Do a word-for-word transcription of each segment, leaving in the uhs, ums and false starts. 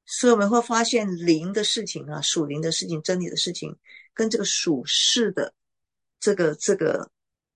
所以我们会发现灵的事情啊，属灵的事情，真理的事情，跟这个属世的这个这个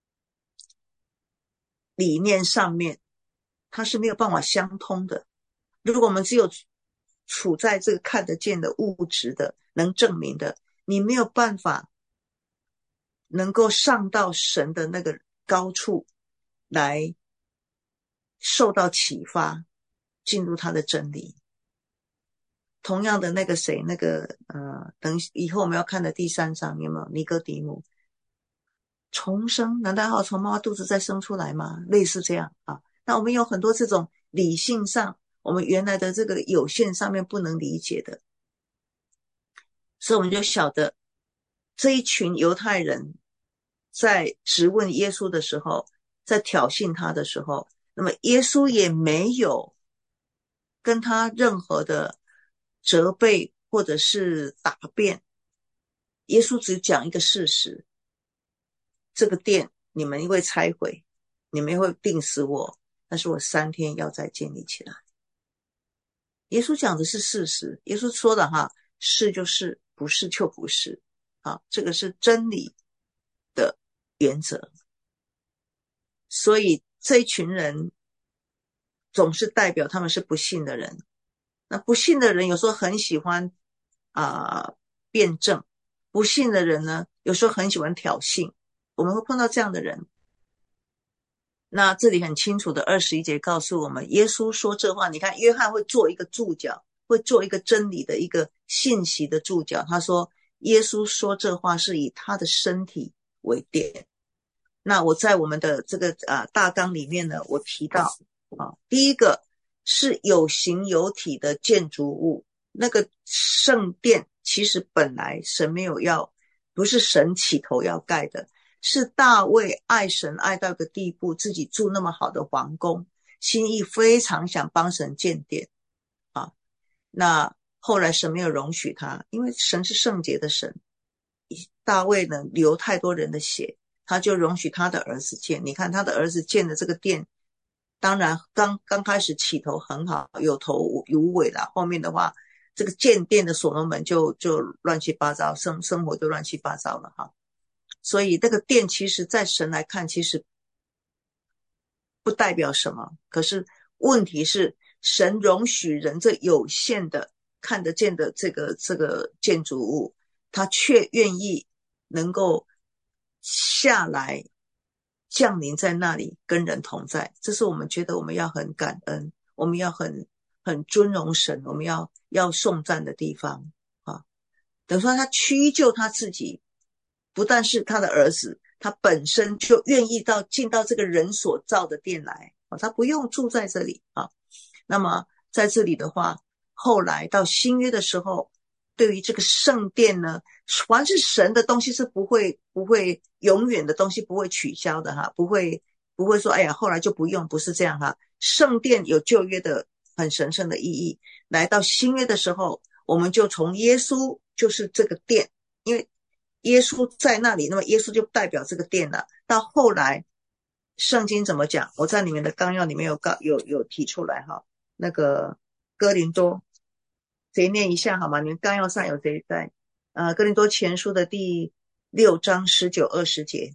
理念上面，它是没有办法相通的。如果我们只有处在这个看得见的物质的能证明的，你没有办法能够上到神的那个高处来受到启发，进入他的真理。同样的那个谁，那个呃，等以后我们要看的第三章有没有尼哥底母重生？难道要从妈妈肚子再生出来吗？类似这样啊。那我们有很多这种理性上，我们原来的这个有限上面不能理解的，所以我们就晓得这一群犹太人在质问耶稣的时候，在挑衅他的时候，那么耶稣也没有跟他任何的责备或者是答辩，耶稣只讲一个事实，这个殿你们会拆毁，你们会钉死我，但是我三天要再建立起来。耶稣讲的是事实，耶稣说的哈，是就是，不是就不是啊，这个是真理的原则。所以这一群人总是代表他们是不信的人，那不信的人有时候很喜欢啊、呃、辩证，不信的人呢有时候很喜欢挑衅，我们会碰到这样的人。那这里很清楚的二十一节告诉我们，耶稣说这话，你看约翰会做一个注脚，会做一个真理的一个信息的注脚，他说耶稣说这话是以他的身体为殿。那我在我们的这个啊大纲里面呢，我提到啊，第一个是有形有体的建筑物，那个圣殿其实本来神没有要，不是神起头要盖的，是大卫爱神爱到一个地步，自己住那么好的皇宫，心意非常想帮神建殿啊。那后来神没有容许他，因为神是圣洁的神，大卫呢流太多人的血，他就容许他的儿子建。你看他的儿子建的这个殿，当然刚刚开始起头很好，有头有尾啦，后面的话这个建殿的所罗门就就乱七八糟，生生活就乱七八糟了哈。所以这个殿其实在神来看其实不代表什么，可是问题是神容许人这有限的看得见的这个这个建筑物，他却愿意能够下来降临在那里跟人同在，这是我们觉得我们要很感恩，我们要很很尊荣神，我们要要颂赞的地方啊。等于说他屈就他自己，不但是他的儿子，他本身就愿意到进到这个人所造的殿来，他不用住在这里啊。那么在这里的话，后来到新约的时候，对于这个圣殿呢，凡是神的东西是不会不会永远的东西不会取消的哈，不会不会说哎呀后来就不用，不是这样哈。圣殿有旧约的很神圣的意义，来到新约的时候，我们就从耶稣就是这个殿，因为耶稣在那里，那么耶稣就代表这个殿了。到后来圣经怎么讲，我在你们的纲要里面有有有提出来哈。那个哥林多，谁念一下好吗？你们纲要上有谁在？呃，哥林多前书的第六章十九二十节，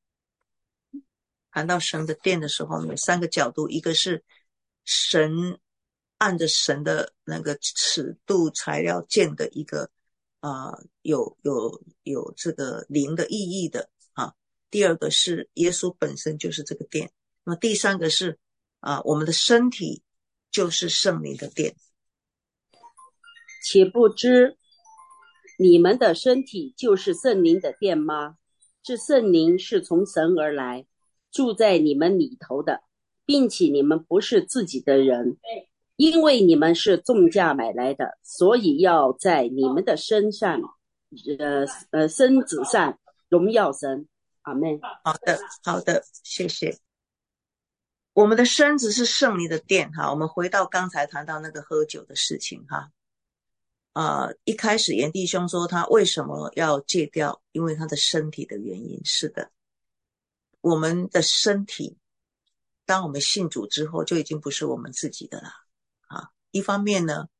谈到神的殿的时候，有三个角度，一个是神按着神的那个尺度材料建的一个啊、呃，有有有这个灵的意义的啊。第二个是耶稣本身就是这个殿，那么第三个是啊、呃，我们的身体就是圣灵的殿。 岂不知你们的身体就是圣灵的殿吗？这圣灵是从神而来，住在你们里头的，并且你们不是自己的人，因为你们是重价买来的，所以要在你们的身上呃呃身子上荣耀神。阿们。 好的好的，谢谢。我们的身子是圣灵的殿哈，我们回到刚才谈到那个喝酒的事情哈。呃，一开始严弟兄说他为什么要戒掉，因为他的身体的原因。是的，我们的身体当我们信主之后就已经不是我们自己的了啊。一方面呢，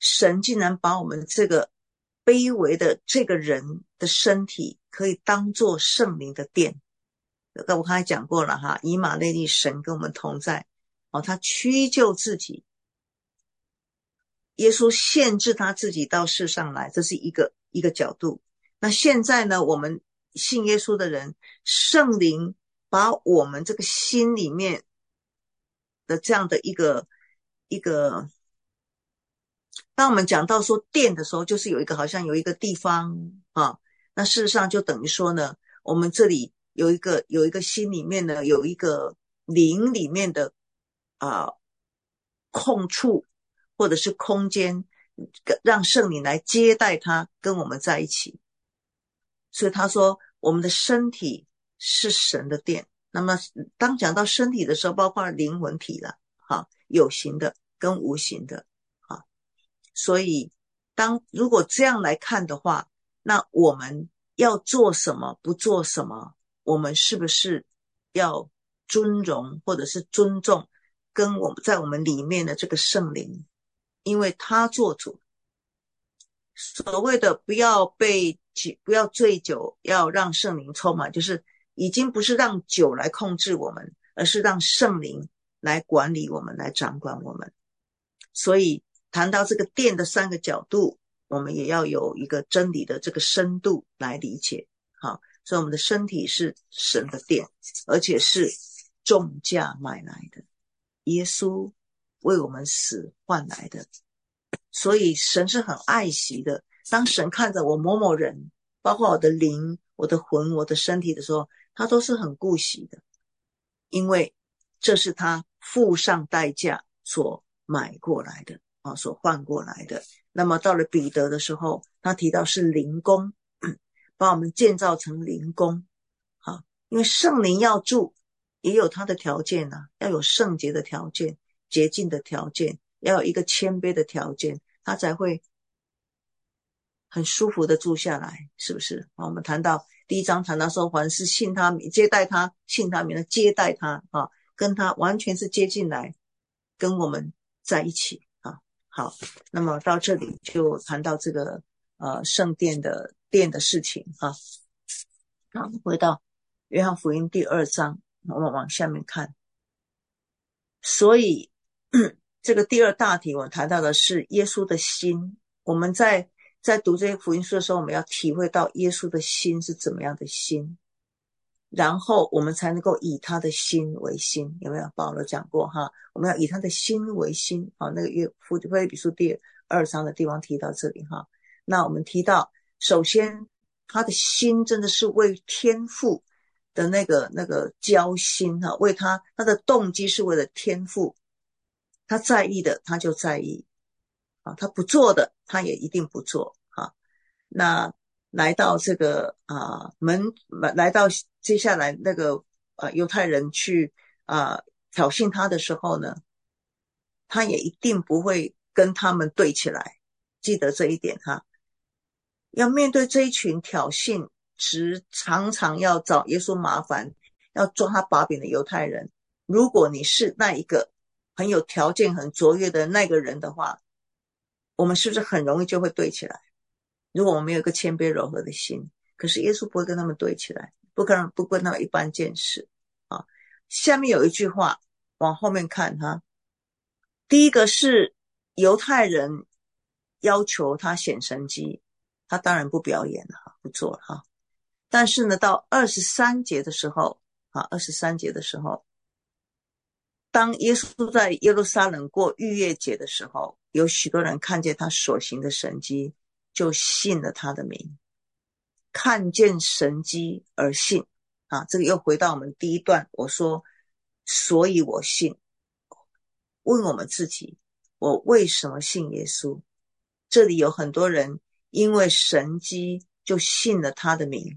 神竟然把我们这个卑微的这个人的身体可以当作圣灵的殿。我刚才讲过了哈，以马内利神跟我们同在，哦，他屈就自己，耶稣限制他自己到世上来，这是一个一个角度。那现在呢，我们信耶稣的人，圣灵把我们这个心里面的这样的一个一个，当我们讲到说殿的时候，就是有一个好像有一个地方啊，那事实上就等于说呢，我们这里有一个有一个心里面呢有一个灵里面的啊空处或者是空间，让圣灵来接待他跟我们在一起。所以他说我们的身体是神的殿。那么当讲到身体的时候，包括灵魂体了，好，有形的跟无形的，好，所以当如果这样来看的话，那我们要做什么不做什么，我们是不是要尊荣或者是尊重跟我们在我们里面的这个圣灵，因为他做主。所谓的不要被不要醉酒，要让圣灵充满，就是已经不是让酒来控制我们，而是让圣灵来管理我们，来掌管我们。所以谈到这个殿的三个角度，我们也要有一个真理的这个深度来理解。好，所以我们的身体是神的殿，而且是重价买来的，耶稣为我们死换来的。所以神是很爱惜的，当神看着我某某人，包括我的灵、我的魂、我的身体的时候，他都是很顾惜的，因为这是他付上代价所买过来的啊，所换过来的。那么到了彼得的时候，他提到是灵宫，把我们建造成灵宫啊，因为圣灵要住也有他的条件啊，要有圣洁的条件、洁净的条件，要有一个谦卑的条件，他才会很舒服的住下来，是不是？我们谈到第一章谈到说，凡是信他名接待他，信他名的接待他啊，跟他完全是接进来，跟我们在一起啊。好，那么到这里就谈到这个呃圣殿的殿的事情啊。好，回到约翰福音第二章，我们往下面看。所以这个第二大题我谈到的是耶稣的心。我们在在读这些福音书的时候，我们要体会到耶稣的心是怎么样的心，然后我们才能够以他的心为心。有没有？保罗讲过哈，我们要以他的心为心。好，那个约腓立比书第二章的地方提到这里哈。那我们提到，首先他的心真的是为天父的那个那个交心哈，为他他的动机是为了天父，他在意的他就在意啊，他不做的他也一定不做啊。那来到这个啊门，来到接下来那个呃犹太人去啊挑衅他的时候呢，他也一定不会跟他们对起来，记得这一点哈。要面对这一群挑衅，只常常要找耶稣麻烦，要抓他把柄的犹太人。如果你是那一个很有条件、很卓越的那个人的话，我们是不是很容易就会对起来？如果我们没有一个谦卑柔和的心，可是耶稣不会跟他们对起来，不跟不跟他们一般见识啊。下面有一句话，往后面看哈。第一个是犹太人要求他显神迹，他当然不表演了，不做了哈。但是呢，到二十三节的时候啊，二十三节的时候，当耶稣在耶路撒冷过逾越节的时候，有许多人看见他所行的神迹，就信了他的名。看见神迹而信啊，这个又回到我们第一段，我说所以我信。问我们自己，我为什么信耶稣？这里有很多人因为神迹就信了他的名，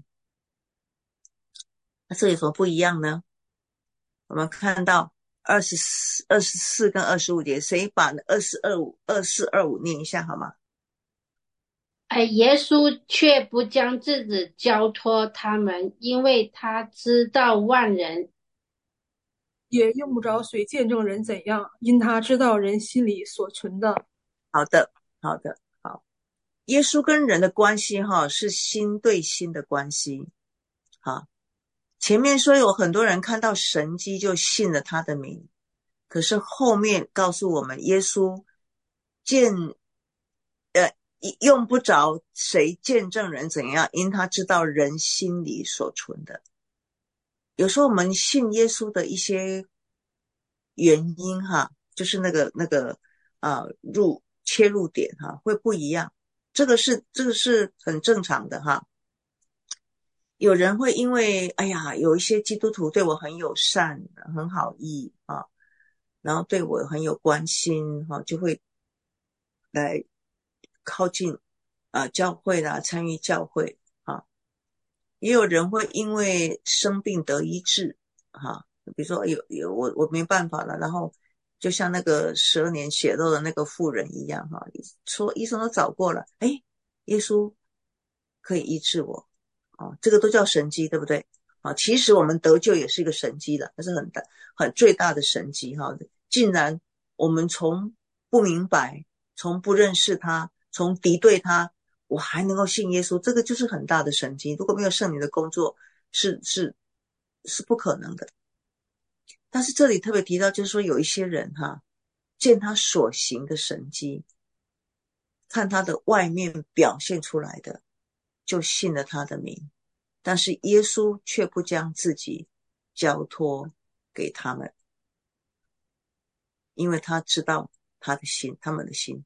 那这有什么不一样呢？我们看到二十四、二十四跟二十五节，谁把二四二五、二四二五念一下好吗？ 而耶稣却不将自己交托他们，因为他知道万人， 也用不着随见证人怎样，因他知道人心里所存的。 好的， 好的，好，耶稣跟人的关系哈是心对心的关系。好，前面说有很多人看到神迹就信了他的名，可是后面告诉我们，耶稣见呃用不着谁见证人怎样，因他知道人心里所存的。有时候我们信耶稣的一些原因哈，就是那个那个啊、呃、入切入点哈会不一样，这个是这个是很正常的哈。有人会因为哎呀有一些基督徒对我很友善很好意啊，然后对我很有关心哈，就会来靠近啊、呃、教会啦，参与教会啊。也有人会因为生病得医治哈，比如说有有我我没办法了，然后就像那个十二年血肉的那个妇人一样哈，说医生都找过了，诶，耶稣可以医治我啊，这个都叫神迹，对不对啊？其实我们得救也是一个神迹的，那是很大很最大的神迹哈，竟然我们从不明白，从不认识他，从敌对他，我还能够信耶稣，这个就是很大的神迹。如果没有圣灵的工作，是是是不可能的。但是这里特别提到，就是说有一些人哈，见他所行的神迹，看他的外面表现出来的，就信了他的名，但是耶稣却不将自己交托给他们，因为他知道他的心，他们的心。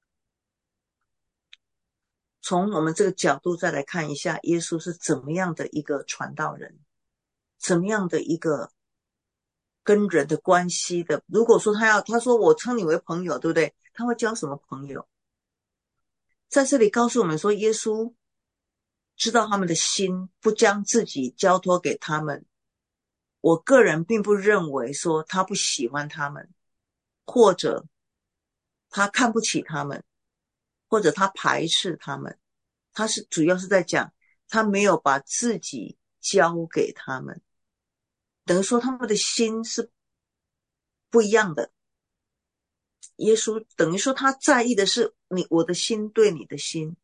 从我们这个角度再来看一下，耶稣是怎么样的一个传道人，怎么样的一个跟人的关系的。如果说他要他说我称你为朋友，对不对？他会交什么朋友？在这里告诉我们说，耶稣知道他们的心，不将自己交托给他们。我个人并不认为说他不喜欢他们，或者他看不起他们，或者他排斥他们。他是主要是在讲他没有把自己交给他们，等于说他们的心是不一样的。耶稣等于说他在意的是你我的心对你的心，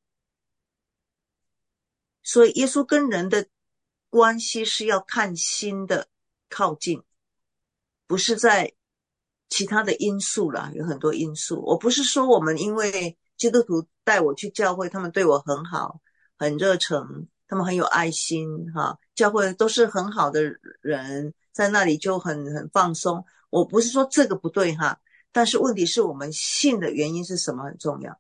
所以耶稣跟人的关系是要看心的靠近，不是在其他的因素啦，有很多因素。我不是说我们因为基督徒带我去教会，他们对我很好很热诚，他们很有爱心哈，教会都是很好的人，在那里就很很放松。我不是说这个不对哈，但是问题是我们信的原因是什么很重要。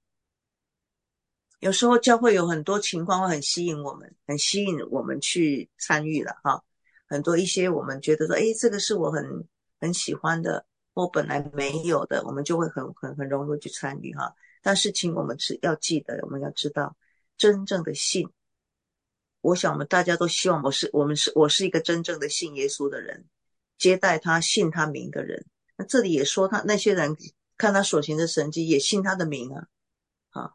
有时候教会有很多情况会很吸引我们，很吸引我们去参与了哈。很多一些我们觉得说，诶，这个是我很很喜欢的，我本来没有的，我们就会很很很容易去参与哈。但是请我们是要记得，我们要知道真正的信。我想我们大家都希望我是我们是我是一个真正的信耶稣的人，接待他信他名的人。那这里也说他那些人看他所行的神迹也信他的名啊，啊。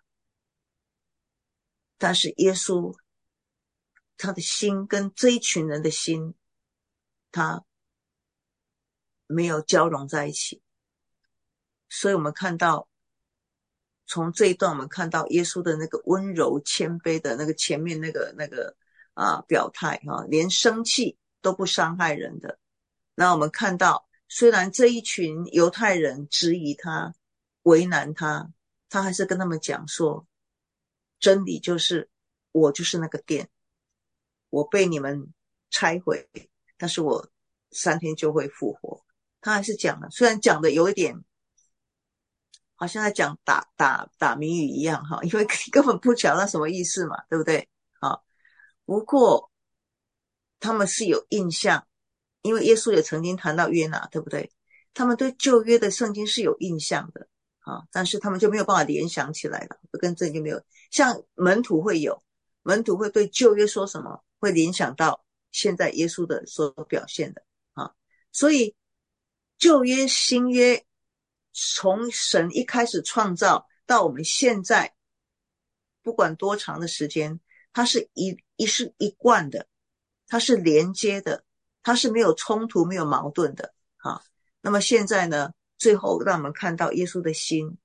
但是耶稣他的心跟这一群人的心，他没有交融在一起。所以我们看到从这一段我们看到耶稣的那个温柔谦卑的那个前面那个那个啊表态啊，连生气都不伤害人的。那我们看到虽然这一群犹太人质疑他为难他，他还是跟他们讲说真理就是我就是那个殿，我被你们拆毁，但是我三天就会复活。他还是讲了，虽然讲的有一点好像在讲打打打谜语一样哈，因为根本不晓得什么意思嘛，对不对？好，不过他们是有印象，因为耶稣也曾经谈到约拿，对不对？他们对旧约的圣经是有印象的啊，但是他们就没有办法联想起来了，跟这就没有。像门徒会有，门徒会对旧约说什么，会联想到现在耶稣的所表现的啊，所以旧约新约从神一开始创造到我们现在，不管多长的时间，它是一一是一贯的，它是连接的，它是没有冲突没有矛盾的啊。那么现在呢，最后让我们看到耶稣的心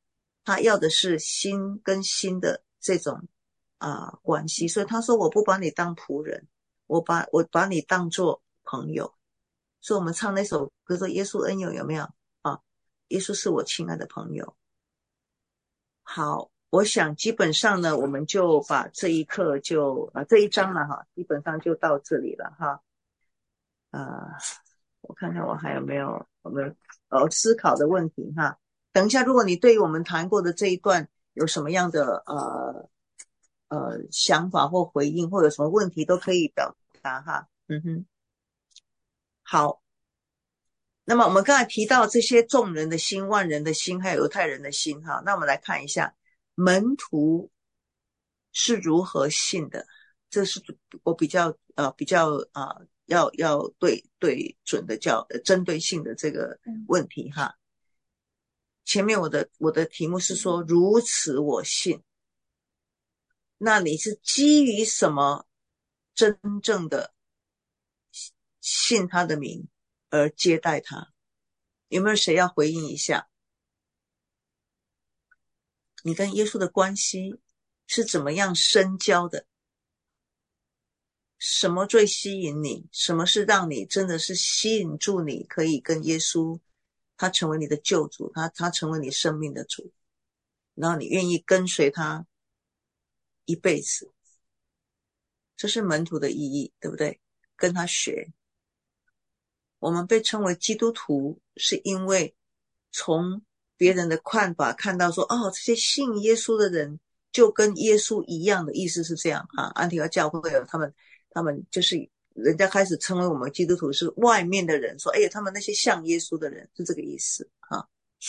他要的是心跟心的这种啊、呃关系，所以他说我不把你当仆人，我把我把你当作朋友。所以我们唱那首歌说耶稣恩友，有没有啊？耶稣是我亲爱的朋友。好，我想基本上呢，我们就把这一课就啊这一章了哈，基本上就到这里了哈。啊，我看看我还有没有我们呃思考的问题哈。等一下，如果你对于我们谈过的这一段有什么样的呃呃想法或回应，或有什么问题都可以表达哈。嗯哼，好。那么我们刚才提到这些众人的心、万人的心，还有犹太人的心哈。那我们来看一下门徒是如何信的，这是我比较呃比较啊、呃、要要对对准的叫针对性的这个问题哈。前面我的我的题目是说如此我信，那你是基于什么真正的信他的名而接待他？有没有谁要回应一下？你跟耶稣的关系是怎么样深交的？什么最吸引你？什么是让你真的是吸引住你，可以跟耶稣，他成为你的救主，他他成为你生命的主，然后你愿意跟随他一辈子？这是门徒的意义，对不对？跟他学。我们被称为基督徒，是因为从别人的看法看到说，哦，这些信耶稣的人就跟耶稣一样的，意思是这样哈。安提阿教会有他们，他们就是人家开始称为我们基督徒是外面的人，说，哎，他们那些像耶稣的人是这个意思哈。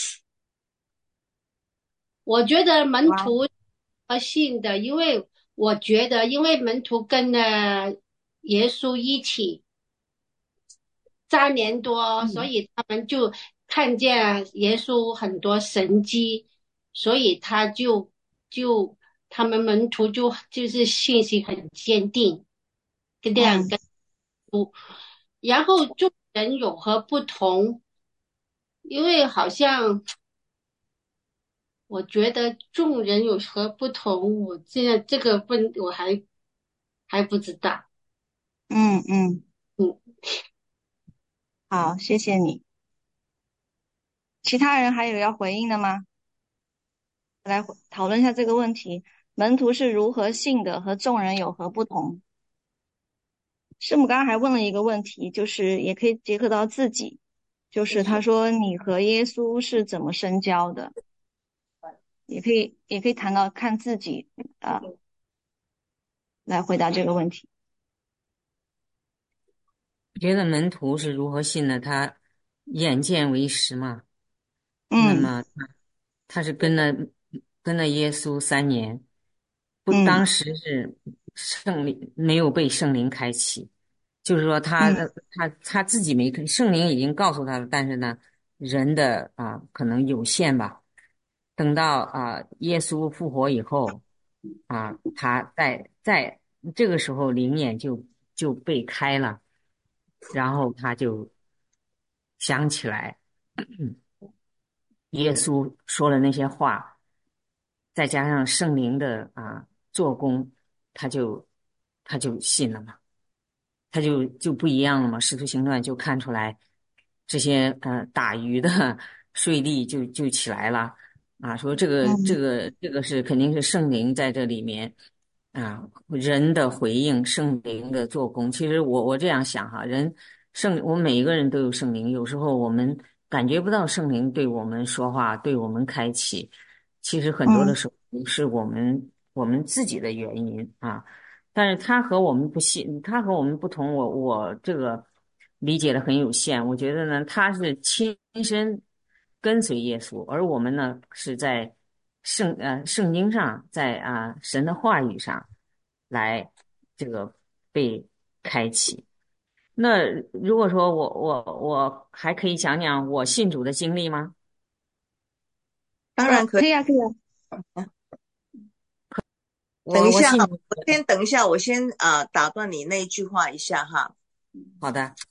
我觉得门徒和信的，因为我觉得，因为门徒跟了耶稣一起三年多，所以他们就看见耶稣很多神迹，所以他就就他们门徒就就是信心很坚定，跟这样跟主。然后众人有何不同？因为好像我觉得众人有何不同，我现在这个问我还还不知道。 嗯嗯， 嗯， 好，谢谢你。其他人还有要回应的吗？来回讨论一下这个问题：门徒是如何信的，和众人有何不同？师母刚刚还问了一个问题，就是也可以结合到自己，就是他说你和耶稣是怎么深交的？也可以也可以谈到看自己啊、呃，来回答这个问题。 我觉得门徒是如何信的？他眼见为实嘛。 嗯， 那么他他是跟了跟了耶稣三年，不， 嗯当时是圣灵没有被圣灵开启，就是说他、 嗯他他自己没，圣灵已经告诉他了，但是呢，人的啊可能有限吧。等到啊耶稣复活以后啊，他在在这个时候灵眼就就被开了，然后他就想起来耶稣说的那些话，再加上圣灵的啊做工，他就他就信了嘛。他就就不一样了嘛。使徒行传就看出来，这些呃打鱼的税吏就就起来了啊，说这个这嗯个这个是肯定是圣灵在这里面啊，人的回应，圣灵的做工。其实我我这样想哈，人圣我们每一个人都有圣灵，有时候我们感觉不到圣灵对我们说话，对我们开启，其实很多的嗯时候是我们我们自己的原因啊。但是他和我们不信，他和我们不同，我我这个理解的很有限。我觉得呢，他是亲身跟随耶稣，而我们呢是在圣呃圣经上，在啊神的话语上来这个被开启。那如果说我我我还可以讲讲我信主的经历吗？ 呃， 当然可以。 可以啊，可以啊。 我我等一下啊， 信主， 我先等一下，我先啊、呃打断你那一句话一下哈。 好的。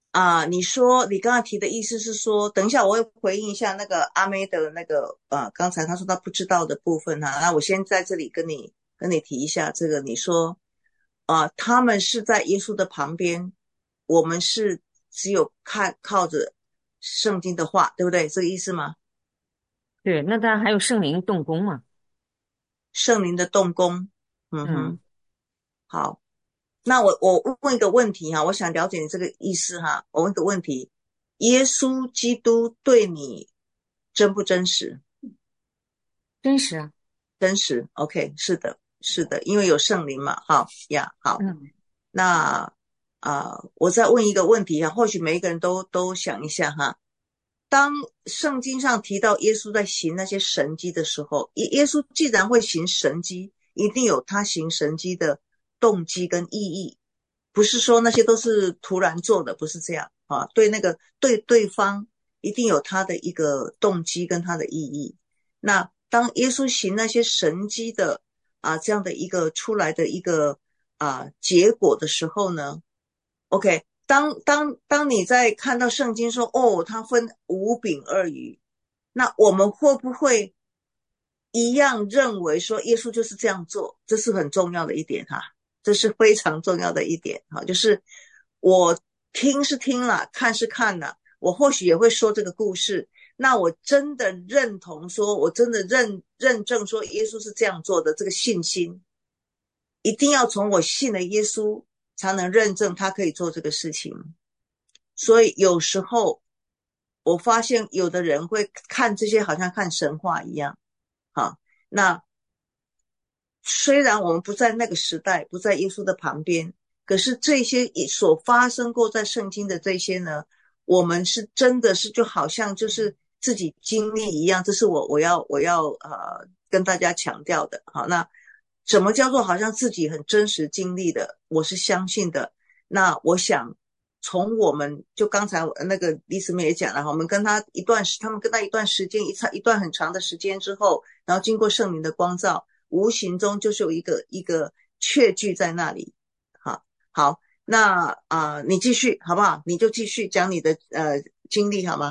啊，你说你刚才提的意思是说，等一下我会回应一下那个阿妹的那个呃，刚才他说他不知道的部分哈，那我先在这里跟你跟你提一下这个，你说啊、呃他们是在耶稣的旁边，我们是只有看靠着圣经的话，对不对？这个意思吗？ 对，那当然还有圣灵动工嘛。 圣灵的动工，嗯嗯， 哼，好，那我我问一个问题哈，我想了解你这个意思哈，我问个问题，耶稣基督对你真不真实？ 真实啊。 真实，OK，是的，是的，因为有圣灵嘛，好呀，好， 嗯那啊、呃我再问一个问题哈，或许每一个人都都想一下哈，当圣经上提到耶稣在行那些神迹的时候，耶耶稣既然会行神迹，一定有他行神迹的动机跟意义，不是说那些都是突然做的，不是这样啊，对那个对对方一定有他的一个动机跟他的意义。那当耶稣行那些神迹的啊这样的一个出来的一个啊结果的时候呢，OK，当当当你在看到圣经说哦，他分五饼二鱼，那我们会不会一样认为说耶稣就是这样做？这是很重要的一点哈，这是非常重要的一点哈，就是我听是听了，看是看了，我或许也会说这个故事。那我真的认同说，我真的认认证说耶稣是这样做的，这个信心一定要从我信了耶稣才能认证他可以做这个事情。所以有时候我发现有的人会看这些好像看神话一样，好，那虽然我们不在那个时代，不在耶稣的旁边，可是这些所发生过在圣经的这些呢，我们是真的是就好像就是自己经历一样，这是我我要我要呃跟大家强调的。好，那什么叫做好像自己很真实经历的？我是相信的。那我想从我们就刚才那个李姊妹也讲了，我们跟他一段时，他们跟他一段时间一长一段很长的时间之后，然后经过圣灵的光照。无形中就是有一个一个确据在那里。好，好，那啊、呃，你继续好不好？你就继续讲你的呃经历好吗？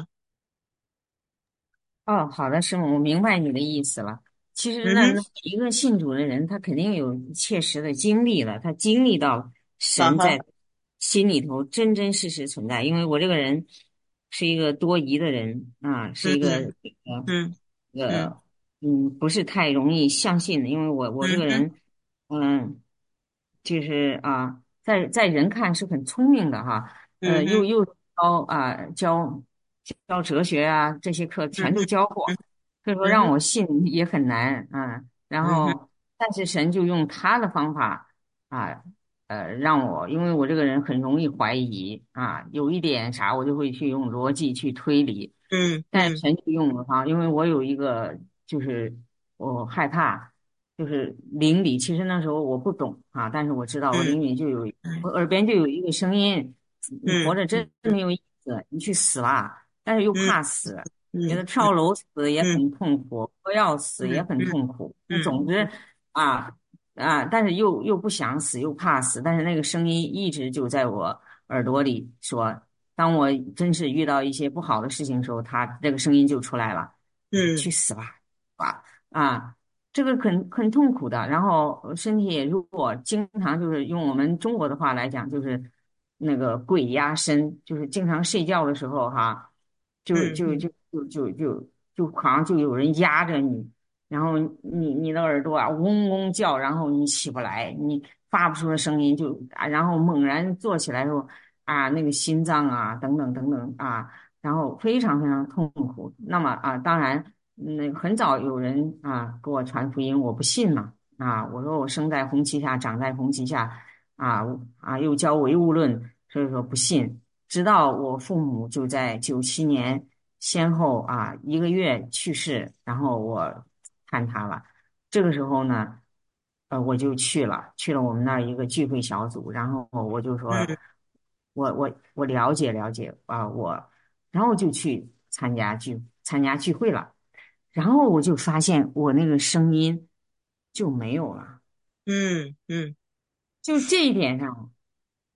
哦，好的，师母，我明白你的意思了。其实那， 嗯哼， 那一个信主的人，他肯定有切实的经历了，他经历到神在好好， 心里头真真实实存在。因为我这个人是一个多疑的人啊，是一个嗯呃嗯嗯呃嗯，不是太容易相信的。因为我我这嗯哼个人，嗯，就是啊，在在人看是很聪明的哈，呃， 嗯哼又又教啊教教哲学啊这些课全都嗯哼教过。 嗯所以说嗯哼让我信也很难啊。然嗯哼后，但是神就用他的方法啊，呃，让我，因为我这个人很容易怀疑啊，有一点啥我就会去用逻辑去推理。 嗯嗯但是神就用了哈，因为我有一个就是我害怕，就是灵里，其实那时候我不懂啊，但是我知道我嗯灵里就有，我嗯耳边就有一个声音，你活嗯着真没有意思，你去死吧，但是又嗯怕死。觉得嗯跳楼死也嗯很痛苦，喝药死也很嗯嗯痛苦。那嗯总之啊啊，但是又又不想死，又怕死。但是那个声音一直就在我耳朵里说，当我真是遇到一些不好的事情的时候，他这个声音就出来了， 嗯去死吧，啊啊，这个很很痛苦的。然后身体也弱，经常就是用我们中国的话来讲，就是那个鬼压身，就是经常睡觉的时候哈。就嗯嗯就就就就就就好像就有人压着你，然后你你的耳朵啊嗡嗡叫，然后你起不来，你发不出的声音就啊，然后猛然坐起来的时候啊，那个心脏啊等等等等啊，然后非常非常痛苦。那么啊，当然那很早有人啊给我传福音，我不信嘛啊，我说我生在红旗下，长在红旗下啊啊，又教唯物论，所以说不信。直到我父母就在九七年先后啊一个月去世，然后我看他了。这个时候呢，呃，我就去了，去了我们那儿一个聚会小组，然后我就说， 嗯我我我了解了解啊，我，然后就去参加聚参加聚会了，然后我就发现我那个声音就没有了， 嗯嗯就这一点上。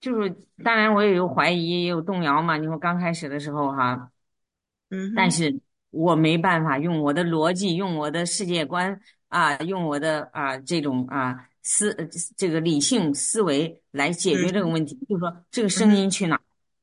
就是当然我也有怀疑，也有动摇嘛。你说刚开始的时候哈， 嗯哼， 但是我没办法用我的逻辑，用我的世界观啊，用我的啊这种啊思呃这个理性思维来解决这个嗯问题。就是说这个声嗯哼， 音去哪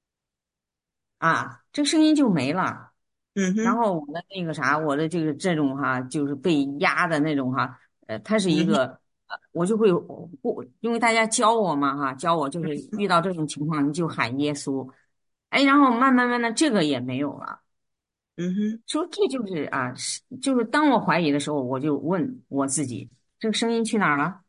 啊？这个声音就没了。 嗯哼， 然后我的那个啥，我的这个这种哈，就是被压的那种哈，呃，它是一嗯哼， 个，呃我就会不，因为大家教我嘛哈，教我就是遇到这种情况你就喊耶稣，哎，然后慢慢慢的这个也没有了， 嗯哼， 说这就是啊，是就是当我怀疑的时候，我就问我自己，这个声音去哪儿了？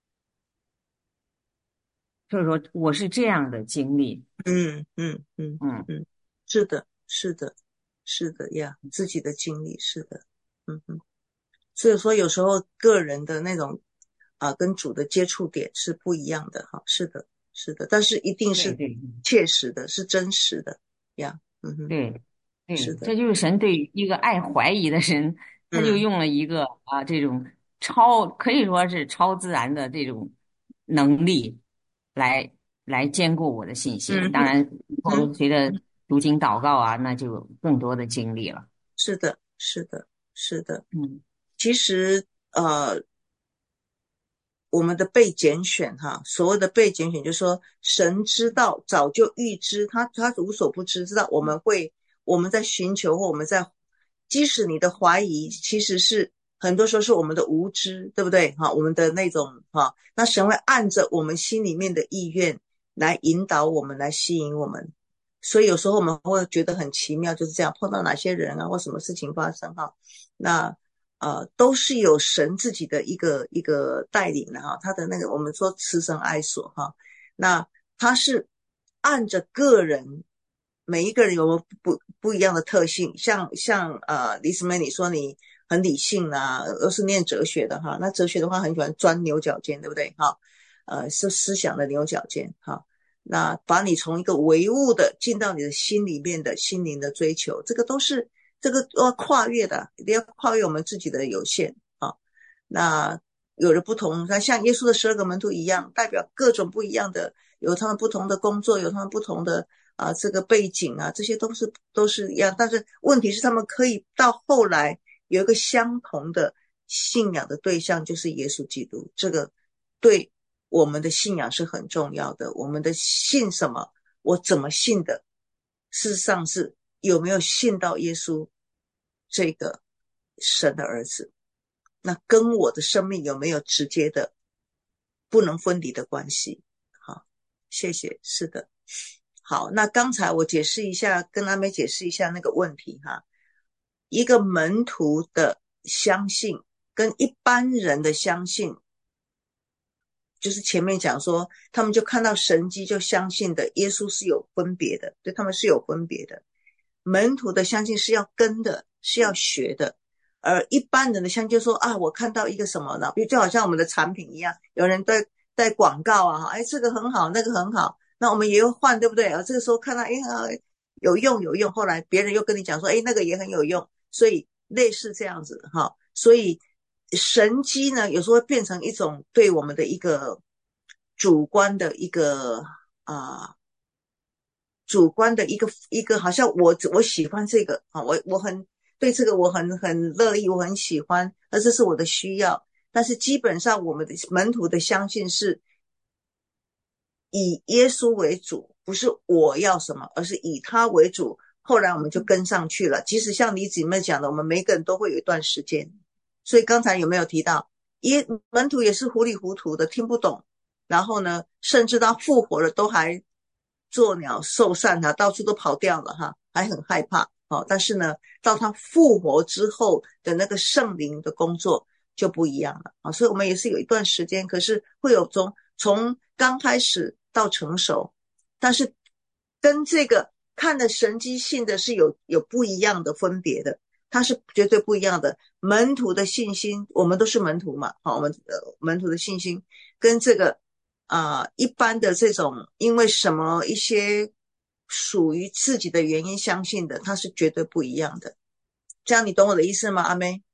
就是说我是这样的经历， 嗯嗯嗯嗯， 嗯，是的，是的，是的呀，自己的经历是的，嗯哼。所以说有时候个人的那种啊跟主的接触点是不一样的哈，是的，是的，但是一定是对对。 切实的，是真实的呀，嗯哼， 对，对， 是的， 这就是神对于一个爱怀疑的人，他就嗯用了一个啊这种超可以说是超自然的这种能力来来兼顾我的信心。当嗯哼然，以嗯， 后随着读经祷告啊，那就有更多的经历了。 是的，是的，是的。 嗯， 其实呃，我们的被拣选哈，所谓的被拣选，就是说神知道，早就预知，他他无所不知，知道我们会我们在寻求或我们在，即使你的怀疑，其实是很多时候是我们的无知，对不对？哈，我们的那种哈，那神会按着我们心里面的意愿来引导我们，来吸引我们。所以有时候我们会觉得很奇妙，就是这样，碰到哪些人啊，或什么事情发生哈，那。呃，都是有神自己的一个一个带领的哈，他的那个我们说慈神爱所哈，那他是按着个人每一个人有不不一样的特性，像像呃李思梅你说你很理性啊，又是念哲学的哈，那哲学的话很喜欢钻牛角尖，对不对哈？呃，是思想的牛角尖哈，那把你从一个唯物的进到你的心里面的心灵的追求，这个都是。这个要跨越的，一定要跨越我们自己的有限啊。那有了不同，那像耶稣的十二个门徒一样，代表各种不一样的，有他们不同的工作，有他们不同的啊这个背景啊，这些都是都是一样。但是问题是，他们可以到后来有一个相同的信仰的对象，就是耶稣基督。这个对我们的信仰是很重要的。我们的信什么？我怎么信的？事实上是有没有信到耶稣这个神的儿子，那跟我的生命有没有直接的不能分离的关系？好，谢谢，是的。好，那刚才我解释一下，跟阿美解释一下那个问题哈。一个门徒的相信跟一般人的相信，就是前面讲说他们就看到神迹就相信的，耶稣是有分别的，对他们是有分别的。门徒的相信是要跟的，是要学的，而一般人的相信就说啊，我看到一个什么呢？比如就好像我们的产品一样，有人在在广告啊，哎，这个很好，那个很好，那我们也要换，对不对？啊，这个时候看到哎啊有用有用，后来别人又跟你讲说，哎，那个也很有用，所以类似这样子哈，所以神机呢，有时候会变成一种对我们的一个主观的一个啊。呃主观的一个一个，好像我我喜欢这个啊，我我很对这个我很很乐意，我很喜欢，而这是我的需要。但是基本上我们的门徒的相信是以耶稣为主，不是我要什么，而是以他为主。后来我们就跟上去了。即使像李姊妹讲的，我们每个人都会有一段时间。所以刚才有没有提到，耶门徒也是糊里糊涂的，听不懂。然后呢，甚至到复活了都还作鸟兽散啊，到处都跑掉了哈，还很害怕。哦，但是呢，到他复活之后的那个圣灵的工作就不一样了啊。所以我们也是有一段时间，可是会有从从刚开始到成熟，但是跟这个看的神迹性的是有有不一样的分别的，它是绝对不一样的。门徒的信心，我们都是门徒嘛，好，我们呃门徒的信心跟这个啊、呃、一般的这种因为什么一些属于自己的原因相信的，它是绝对不一样的。这样你懂我的意思吗，阿妹？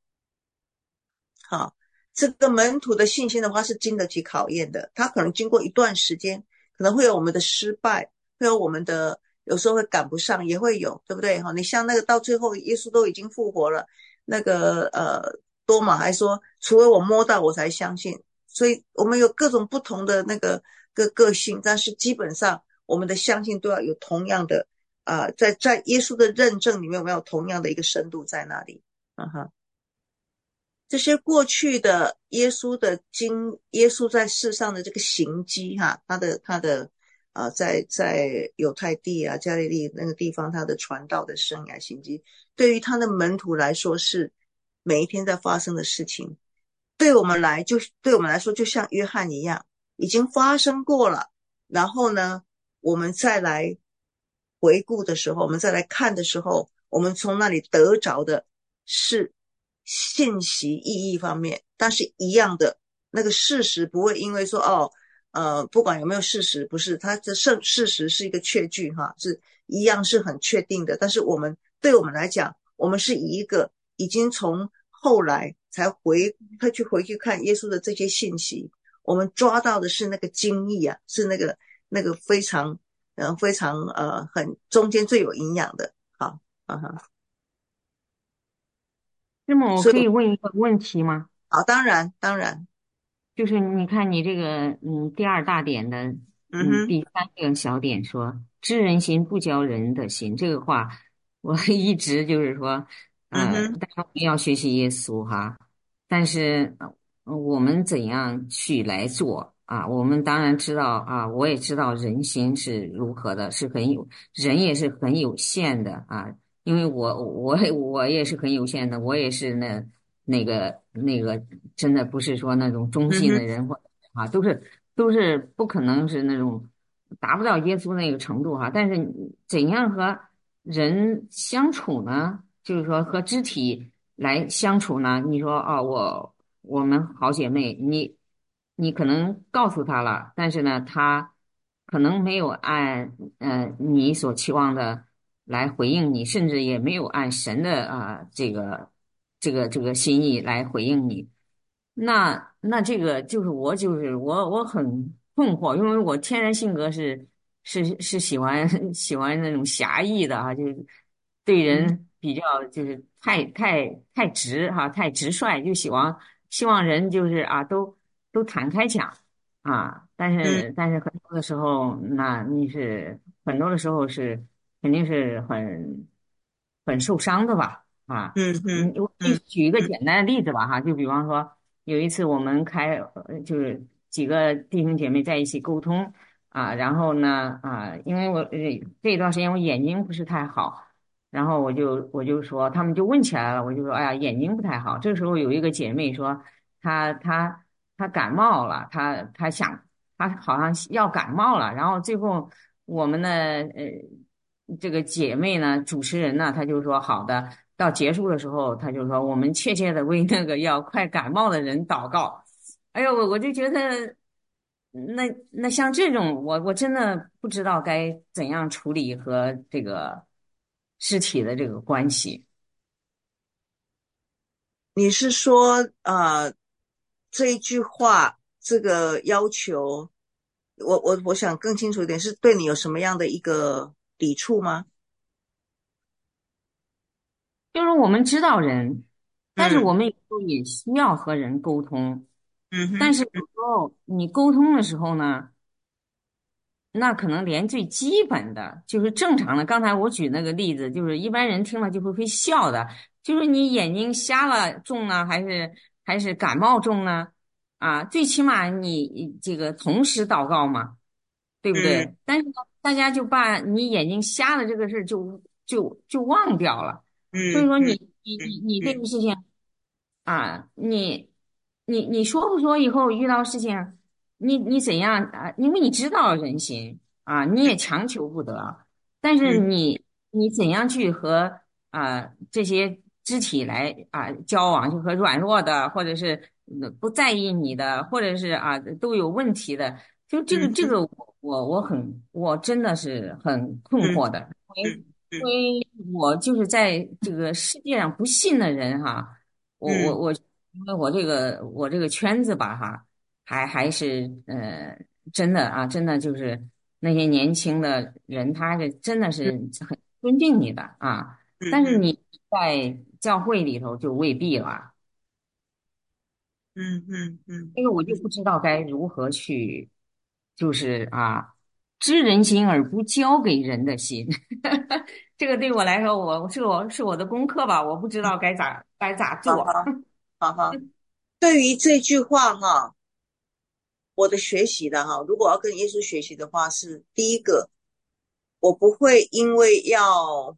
好，这个门徒的信心的话是经得起考验的，他可能经过一段时间， 可能会有我们的失败，会有我们的有时候会赶不上，也会有，对不对？哈，你像那个到最后，耶稣都已经复活了，那个呃多马还说，除非我摸到我才相信。所以我们有各种不同的那个个个性，但是基本上我们的相信都要有同样的啊、呃，在在耶稣的认证里面，我们要有同样的一个深度在那里。嗯哼。这些过去的耶稣的经，耶稣在世上的这个行迹哈，他的他的啊、呃，在在犹太地啊、加利利那个地方，他的传道的生涯行迹，对于他的门徒来说是每一天在发生的事情。对我们来就对我们来说，就像约翰一样，已经发生过了。然后呢，我们再来回顾的时候，我们再来看的时候，我们从那里得着的是信息意义方面，但是一样的那个事实不会因为说哦，呃，不管有没有事实，不是它的事事实是一个确据哈，是一样是很确定的。但是我们对我们来讲，我们是以一个已经从后来才回他去回去看耶稣的这些信息，我们抓到的是那个精义啊，是那个那个非常呃非常呃很中间最有营养的。好，嗯哼。 那么我所以可以问一个问题吗？ 好，当然当然。 就是你看你这个嗯第二大点的嗯嗯哼。 第三个小点说知人心不教人的心，这个话我一直就是说呃， 嗯哼。 当然我们要学习耶稣哈，但是呃我们怎样去来做啊？我们当然知道啊，我也知道人心是如何的，是很有人也是很有限的啊，因为我我我也是很有限的，我也是那那个那个真的不是说那种中嗯哼。 性的人或啊，都是都是不可能是那种达不到耶稣那个程度哈。但是怎样和人相处呢？就是说和肢体来相处呢？你说哦，我我们好姐妹，你你可能告诉他了，但是呢，他可能没有按呃你所期望的来回应你，甚至也没有按神的啊、这个这个这个心意来回应你。那那这个就是我就是我我很困惑，因为我天然性格是是是喜欢喜欢那种侠义的啊，就是对嗯人比较就是太太太直哈、太直率，就希望希望人就是啊都都坦开讲啊，但嗯是但是很多的时候，那你是很多的时候是肯定是很很受伤的吧啊。 嗯嗯嗯，我给你嗯举一个嗯简单的例子吧哈，就比方说有一次我们开呃就是几个弟兄姐妹在一起沟通啊，然后呢啊，因为我呃这一段时间我眼睛不是太好，然后我就我就说他们就问起来了，我就说哎呀眼睛不太好。这个时候有一个姐妹说她她她感冒了，她她想她好像要感冒了，然后最后我们的呃这个姐妹呢，主持人呢，她就说好的。到结束的时候，她就说我们切切的为那个要快感冒的人祷告。哎呦，我我就觉得，那那像这种，我我真的不知道该怎样处理和这个尸体的这个关系。 你是说呃这一句话这个要求，我我我想更清楚一点，是对你有什么样的一个抵触吗？ 就是我们知道人，但是嗯我们有时候也需要和人沟通。 嗯哼。 但是有时候你沟通的时候呢，那可能连最基本的就是正常的。刚才我举那个例子，就是一般人听了就会会笑的，就是你眼睛瞎了重呢，还是还是感冒重呢？啊，最起码你这个同时祷告嘛，对不嗯对？但是呢，大家就把你眼睛瞎了这个事儿就就就忘掉了。所以说你嗯嗯你嗯你你这嗯个事情啊，你你你说不说以后遇到事情？你你怎样啊？因为你知道人心啊，你也强求不得。但是嗯你你怎样去和啊这些肢体来啊交往，就和软弱的，或者是嗯不在意你的，或者是啊都有问题的，就这个嗯嗯这个我我我很我真的是很困嗯惑的，因为嗯因为我就是在这个世界上不信的人哈，我我嗯我因为我这个我这个圈子吧哈。还还是呃真的啊，真的就是那些年轻的人，他是真的是很尊敬你的啊，但是嗯你在教会里头就未必了。 嗯嗯嗯这个我就嗯不知道该如何去，就是啊，知人心而不交给人的心，这个对我来说，我是我是我的功课吧，我不知嗯， 道该咋该咋做。 好好好好。对于这句话哈，我的学习的哈，如果要跟耶稣学习的话，是第一个，我不会因为要，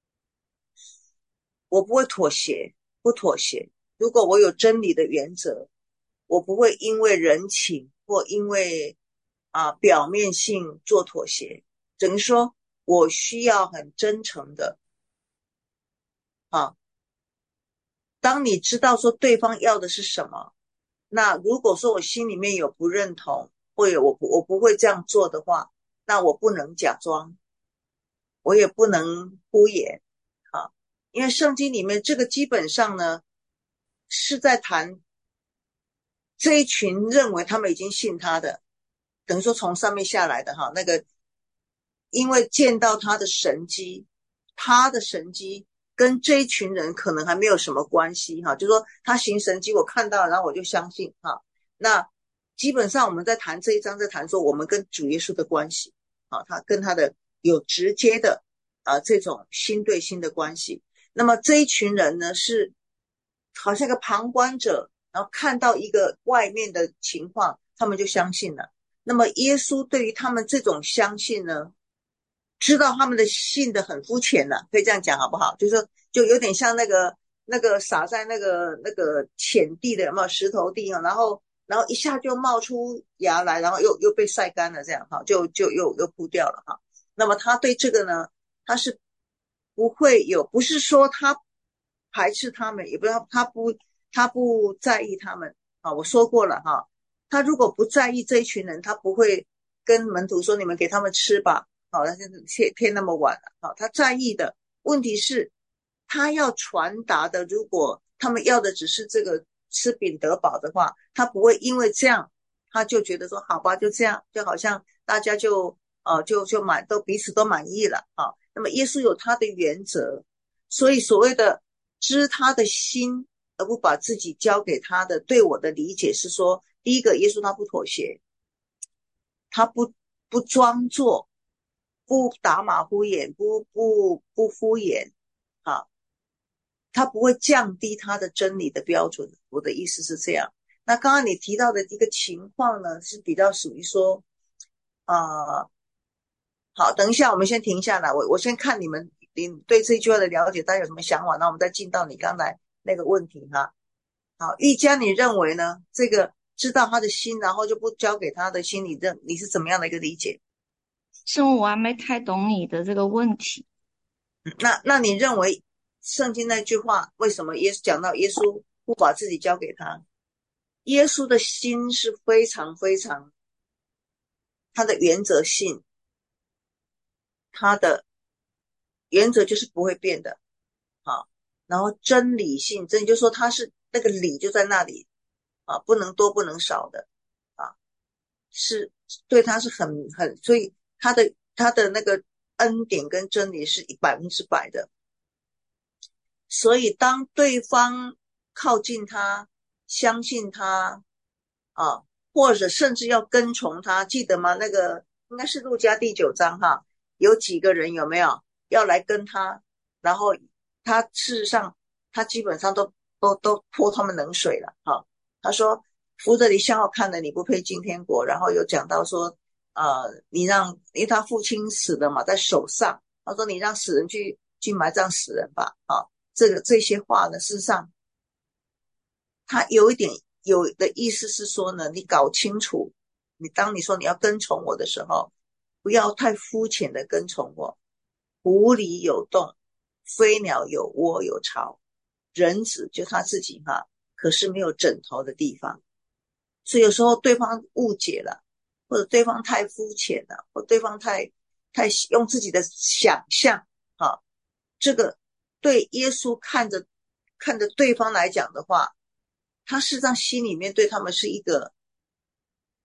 我不会妥协，不妥协。如果我有真理的原则，我不会因为人情或因为啊表面性做妥协。等于说，我需要很真诚的啊。当你知道说对方要的是什么，那如果说我心里面有不认同，或者我不我不会这样做的话，那我不能假装，我也不能敷衍啊。因为圣经里面这个基本上呢是在谈这一群认为他们已经信他的，等于说从上面下来的哈，那个因为见到他的神迹，他的神迹跟这一群人可能还没有什么关系哈，就是说他行神迹我看到了，然后我就相信哈。那基本上我们在谈这一章，在谈说我们跟主耶稣的关系啊，他跟他的有直接的啊这种心对心的关系。那么这一群人呢，是好像个旁观者，然后看到一个外面的情况，他们就相信了。那么耶稣对于他们这种相信呢，知道他们的信的很肤浅了，可以这样讲好不好？就是说，就有点像那个那个撒在那个那个浅地的有没有石头地啊？然后然后一下就冒出芽来，然后又又被晒干了，这样哈，就就又又枯掉了哈。那么他对这个呢，他是不会有，不是说他排斥他们，也不是他不他不在意他们啊。我说过了哈，他如果不在意这一群人，他不会跟门徒说你们给他们吃吧。好，那现在天天那么晚了，好，他在意的问题是，他要传达的，如果他们要的只是这个吃饼得饱的话，他不会因为这样，他就觉得说好吧，就这样，就好像大家就呃就就满都彼此都满意了啊。那么耶稣有他的原则，所以所谓的知他的心而不把自己交给他的，对我的理解是说，第一个，耶稣他不妥协，他不不装作。不打马虎眼，不不不敷衍啊，他不会降低他的真理的标准。我的意思是这样。那刚刚你提到的一个情况呢，是比较属于说，啊、呃，好，等一下，我们先停下来，我我先看你们你对这句话的了解，大家有什么想法？那我们再进到你刚才那个问题哈。好，玉佳，你认为呢？这个知道他的心，然后就不交给他的心，你认你是怎么样的一个理解？ 是我还没太懂你的这个问题。 那那你认为圣经那句话为什么耶稣讲到耶稣不把自己交给他？耶稣的心是非常非常，他的原则性，他的原则就是不会变的啊。然后真理性，真就是说他是那个理就在那里啊，不能多不能少的啊，是对他是很很，所以他的他的那个恩典跟真理是一百分之百的。所以当对方靠近他，相信他啊，或者甚至要跟从他，记得吗？那个应该是路加第九章哈，有几个人有没有要来跟他，然后他事实上他基本上都都都泼他们冷水了哈。他说扶着你向后看的你不配进天国，然后有讲到说呃，你让因为他父亲死了嘛，在手上，他说你让死人去去埋葬死人吧啊。这个这些话呢，事实上他有一点有的意思是说呢，你搞清楚，你当你说你要跟从我的时候，不要太肤浅的跟从我。湖里有洞，飞鸟有窝有巢，人子就他自己哈，可是没有枕头的地方。所以有时候对方误解了，或者对方太肤浅了，或对方太太用自己的想象啊，这个对耶稣看着看着对方来讲的话，他事实上心里面对他们是一个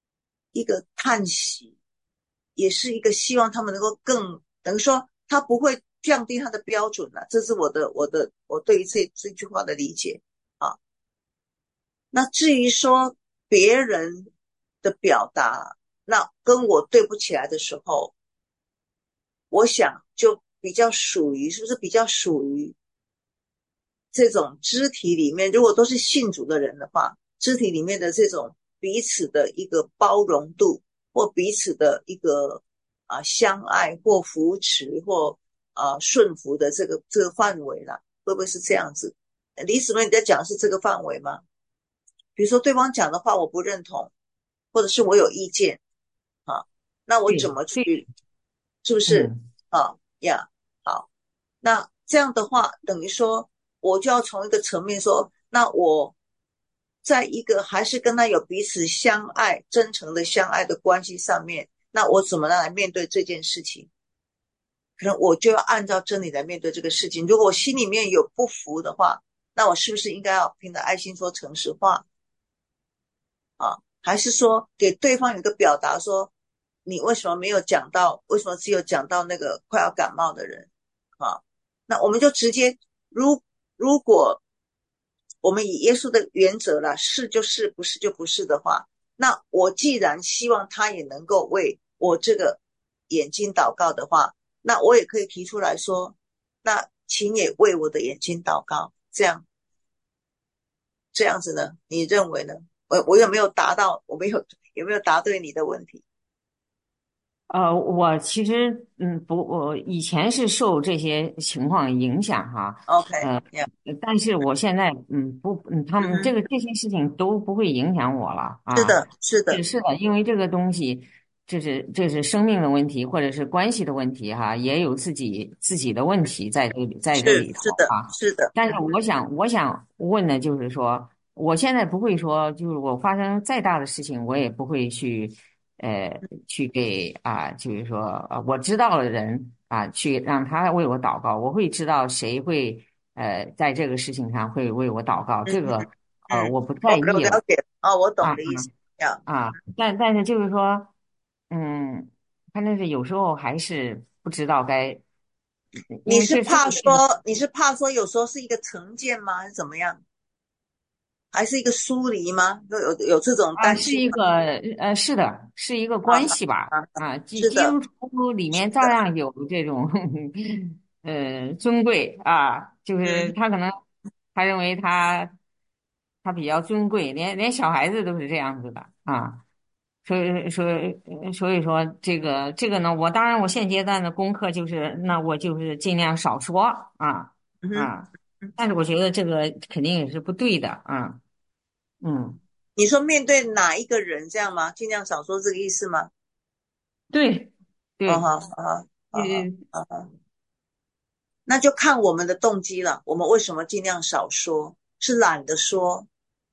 一个叹息，也是一个希望他们能够更，等于说他不会降低他的标准了，这是我的我的我对于这这句话的理解啊。那至于说别人的表达，那跟我对不起来的时候，我想就比较属于，是不是比较属于这种肢体里面，如果都是信主的人的话，肢体里面的这种彼此的一个包容度，或彼此的一个啊、呃、相爱或扶持或啊、呃、顺服的这个这个范围啦，会不会是这样子？李姊妹，你在讲的是这个范围吗？比如说对方讲的话我不认同，或者是我有意见啊，那我怎么去，是不是？ 嗯啊呀，好，那这样的话，等于说我就要从一个层面说，那我在一个还是跟他有彼此相爱、真诚的相爱的关系上面，那我怎么来面对这件事情？可能我就要按照真理来面对这个事情。如果我心里面有不服的话，那我是不是应该要凭着爱心说诚实话啊？还是说给对方有一个表达说，你为什么没有讲到，为什么只有讲到那个快要感冒的人啊？那我们就直接，如如果我们以耶稣的原则啦，是就是，不是就不是的话，那我既然希望他也能够为我这个眼睛祷告的话，那我也可以提出来说，那请也为我的眼睛祷告，这样这样子呢？你认为呢？我我有没有达到？我没有有没有答对你的问题？ 呃，我其实嗯不，我以前是受这些情况影响哈，呃， OK，yeah， 但是我现在嗯不，嗯，他们这嗯哼， 个这些事情都不会影响我了啊。 是的，是的， 是是的，因为这个东西，这是这是生命的问题，或者是关系的问题哈，也有自己自己的问题在这里在这是里头是的， 啊。 是的， 但是我想我想问的就是说，我现在不会说，就是我发生再大的事情，我也不会去。呃，去给啊，就是说，啊，我知道的人啊，去让他为我祷告，我会知道谁会呃在这个事情上会为我祷告， 嗯哼， 这个呃嗯， 我不我在意了我了解啊，我懂啊你的意思呀。 啊，但但是就是说，嗯，反正是有时候还是不知道该，因你为这这个是怕说你是怕说有时候是一个成见吗？还是怎么样？还是一个疏离吗？有有有这种啊，是一担心吗？ 个呃，是的，是一个啊啊关系吧？ 啊！ 啊，基是的， 基督徒里面照是的， 样有这种呃尊贵啊，就是嗯他可能他认为他他比较尊贵，连连小孩子都是这样子的啊，所以所以所以说这个这个呢，我当然我现阶段的功课就是，那我就是尽量少说啊嗯哼， 啊，但是我觉得这个肯定也是不对的啊，嗯。 你说面对哪一个人这样吗？尽量少说这个意思吗？ 对对， 啊哈啊哈啊哈嗯， 啊哈，那就看我们的动机了。我们为什么尽量少说？是懒得说，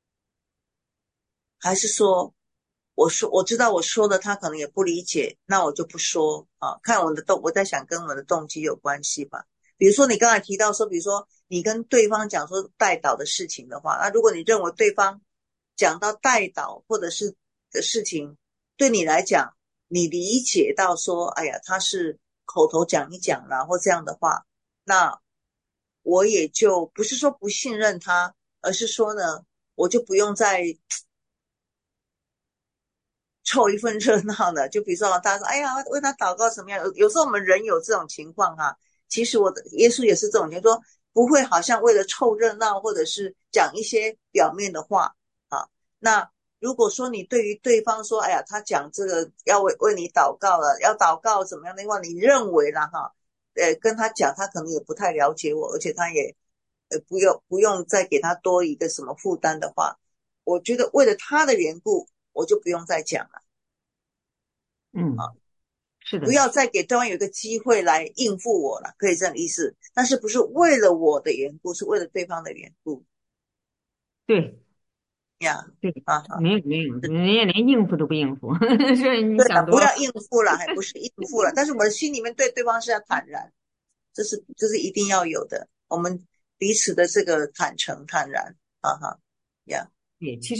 还是说我说我知道我说了他可能也不理解，那我就不说啊？看我们的动，我在想跟我们的动机有关系吧。比如说你刚才提到说，比如说你跟对方讲说代祷的事情的话，那如果你认为对方讲到代祷或者是的事情，对你来讲，你理解到说，哎呀，他是口头讲一讲啦，或这样的话，那我也就不是说不信任他，而是说呢，我就不用再凑一份热闹的。就比如说大家说，哎呀，为他祷告什么样？有有时候我们人有这种情况哈、啊，其实我的耶稣也是这种情况，说不会好像为了凑热闹，或者是讲一些表面的话啊。那如果说你对于对方说，哎呀，他讲这个要为为你祷告了，要祷告怎么样的话，你认为啦哈，呃，跟他讲，他可能也不太了解我，而且他也呃不用不用再给他多一个什么负担的话，我觉得为了他的缘故，我就不用再讲了。 嗯，是的， 不要再给对方有一个机会来应付我了，可以这样意思。但是不是为了我的缘故，是为了对方的缘故对呀。 对， 啊， 没有没有，人家连应付都不应付，所以你对了， 想多了。 不要应付了，还不是应付了。但是我的心里面对对方是要坦然，这是这是一定要有的。我们彼此的这个坦诚坦然，啊哈呀， 对，其实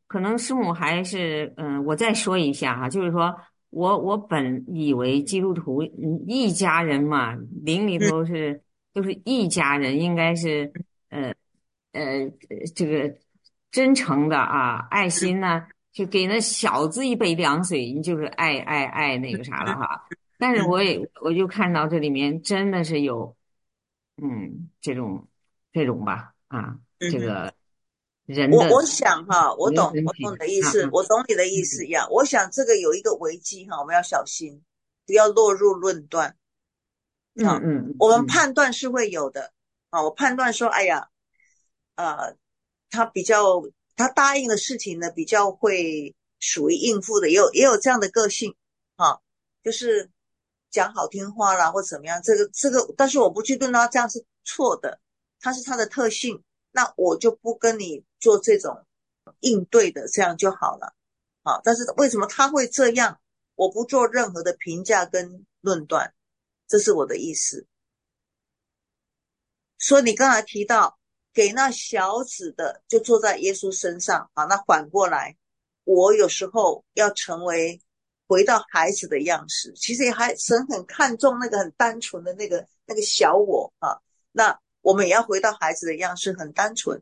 可能师母还是嗯，我再说一下哈，就是说我我本以为基督徒嗯一家人嘛，灵里嗯头是都是一家人，应该是呃呃这个真诚的啊，爱嗯心呢，就给那小子一杯凉水，你就是爱爱爱那个啥了嗯哈。但是我嗯也我就看到这里面真的是有嗯这种这种吧啊， 嗯嗯。 这个人我我的想哈，我人懂，我懂你本体的意思， 啊啊。 我懂你的意思嗯呀。我想这个有一个危机哈，我们要小心，不要落入论断。好， 嗯嗯我们嗯判断是会有的啊。我判断说，哎呀，呃，他比较他答应的事情呢，比较会属于应付的，也有也有这样的个性啊，就是讲好听话啦或怎么样。这个这个，但是我不去论断他这样是错的，他是他的特性，那我就不跟你做这种应对的，这样就好了。好，但是为什么他会这样？我不做任何的评价跟论断，这是我的意思。所以你刚才提到给那小子的就坐在耶稣身上，好，那反过来，我有时候要成为回到孩子的样式，其实也还神很看重那个很单纯的那个那个小我啊，那我们也要回到孩子的样式，很单纯。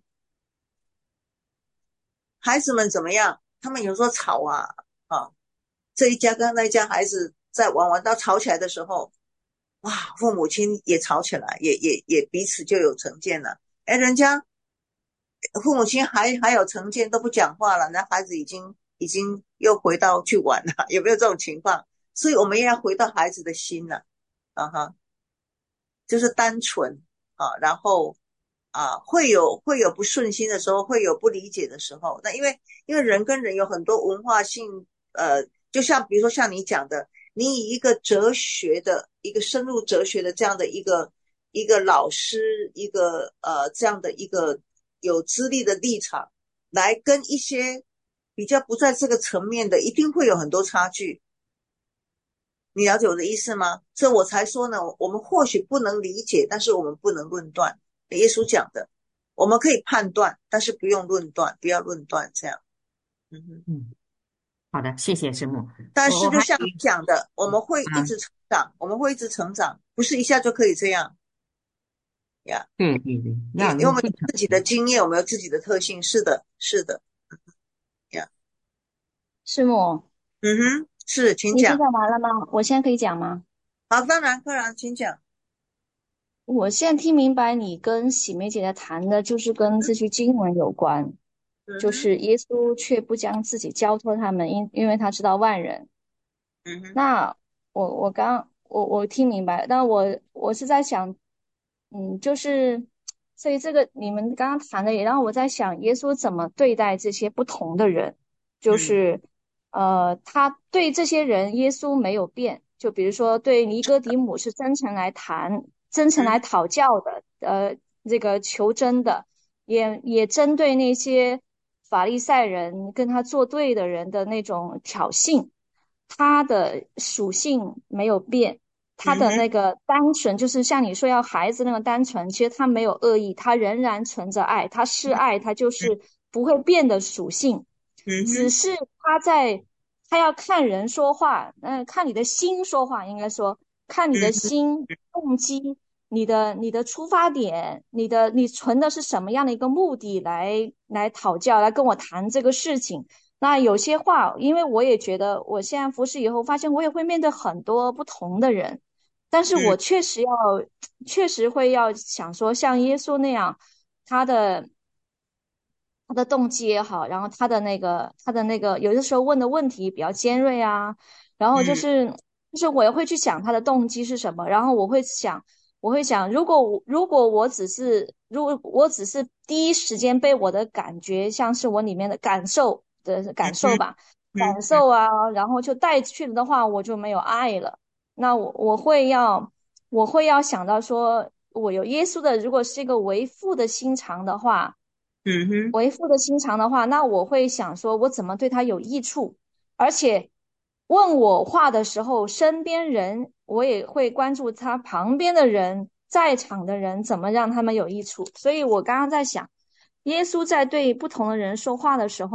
孩子们怎么样？他们有时候吵啊啊，这一家跟那一家孩子在玩玩到吵起来的时候，哇，父母亲也吵起来，也也也彼此就有成见了。哎，人家父母亲还还有成见都不讲话了，那孩子已经已经又回到去玩了，有没有这种情况？所以我们也要回到孩子的心了，啊哈，就是单纯啊，然后啊会有会有不顺心的时候，会有不理解的时候。那因为因为人跟人有很多文化性，呃，就像比如说像你讲的，你以一个哲学的一个深入哲学的这样的一个一个老师，一个呃这样的一个有资历的立场，来跟一些比较不在这个层面的，一定会有很多差距。你了解我的意思吗？所以我才说呢，我们或许不能理解，但是我们不能论断。耶稣讲的，我们可以判断，但是不用论断，不要论断这样。嗯哼。 嗯，好的，谢谢师母。 但我我还是就像你讲的，我们会一啊， 直成长，我们会一直成长，不是一下就可以这样呀。 对对对，要因因为我们会成有自己的经验，我们有自己的特性，是的，是的呀。 师母， 嗯哼，是，请你分讲。 享完了吗？我现在可以讲吗？ 好，当然，当然，请讲。 我现在听明白你跟喜梅姐姐谈的就是跟这句经文有关，就嗯哼， 是耶稣却不将自己交托他们，因因为他知道万人。 嗯哼， 那我我刚我我听明白了，但我我是在想，嗯，就是所以这个你们刚刚谈的也让我在想，耶稣怎么对待这些不同的人，就嗯是呃，他对这些人，耶稣没有变，就比如说对尼哥底母是真诚来谈、真诚来嗯讨教的，呃，这个求真的，也也针对那些法利赛人跟他作对的人的那种挑衅。他的属性没有变，他嗯哼， 的那个单纯，就是像你说要孩子那个单纯，其实他没有恶意，他仍然存着爱，他是爱，他就是不会变的属性， 嗯哼， 只是他在他要看人说话，嗯、呃，看你的心说话，应该说看你的嗯哼， 心动机。你的你的出发点，你的你存的是什么样的一个目的来来讨教，来跟我谈这个事情？那有些话，因为我也觉得，我现在服侍以后，发现我也会面对很多不同的人，但是我嗯确实要，确实会要想说，像耶稣那样，他的他的动机也好，然后他的那个他的那个，有的时候问的问题比较尖锐啊，然后就嗯是就是我也会去想他的动机是什么，然后我会想。我会想，如果我如果我只是，如果我只是第一时间被我的感觉，像是我里面的感受的感受吧，感嗯嗯受啊，然后就带去了的话，我就没有爱了。那我我会要，我会要想到说，我有耶稣的，如果是一个为父的心肠的话， 嗯哼， 为父的心肠的话，那我会想说，我怎么对他有益处，而且问我话的时候，身边人我也会关注他旁边的人，在场的人怎么让他们有益处。所以我刚刚在想，耶稣在对不同的人说话的时候，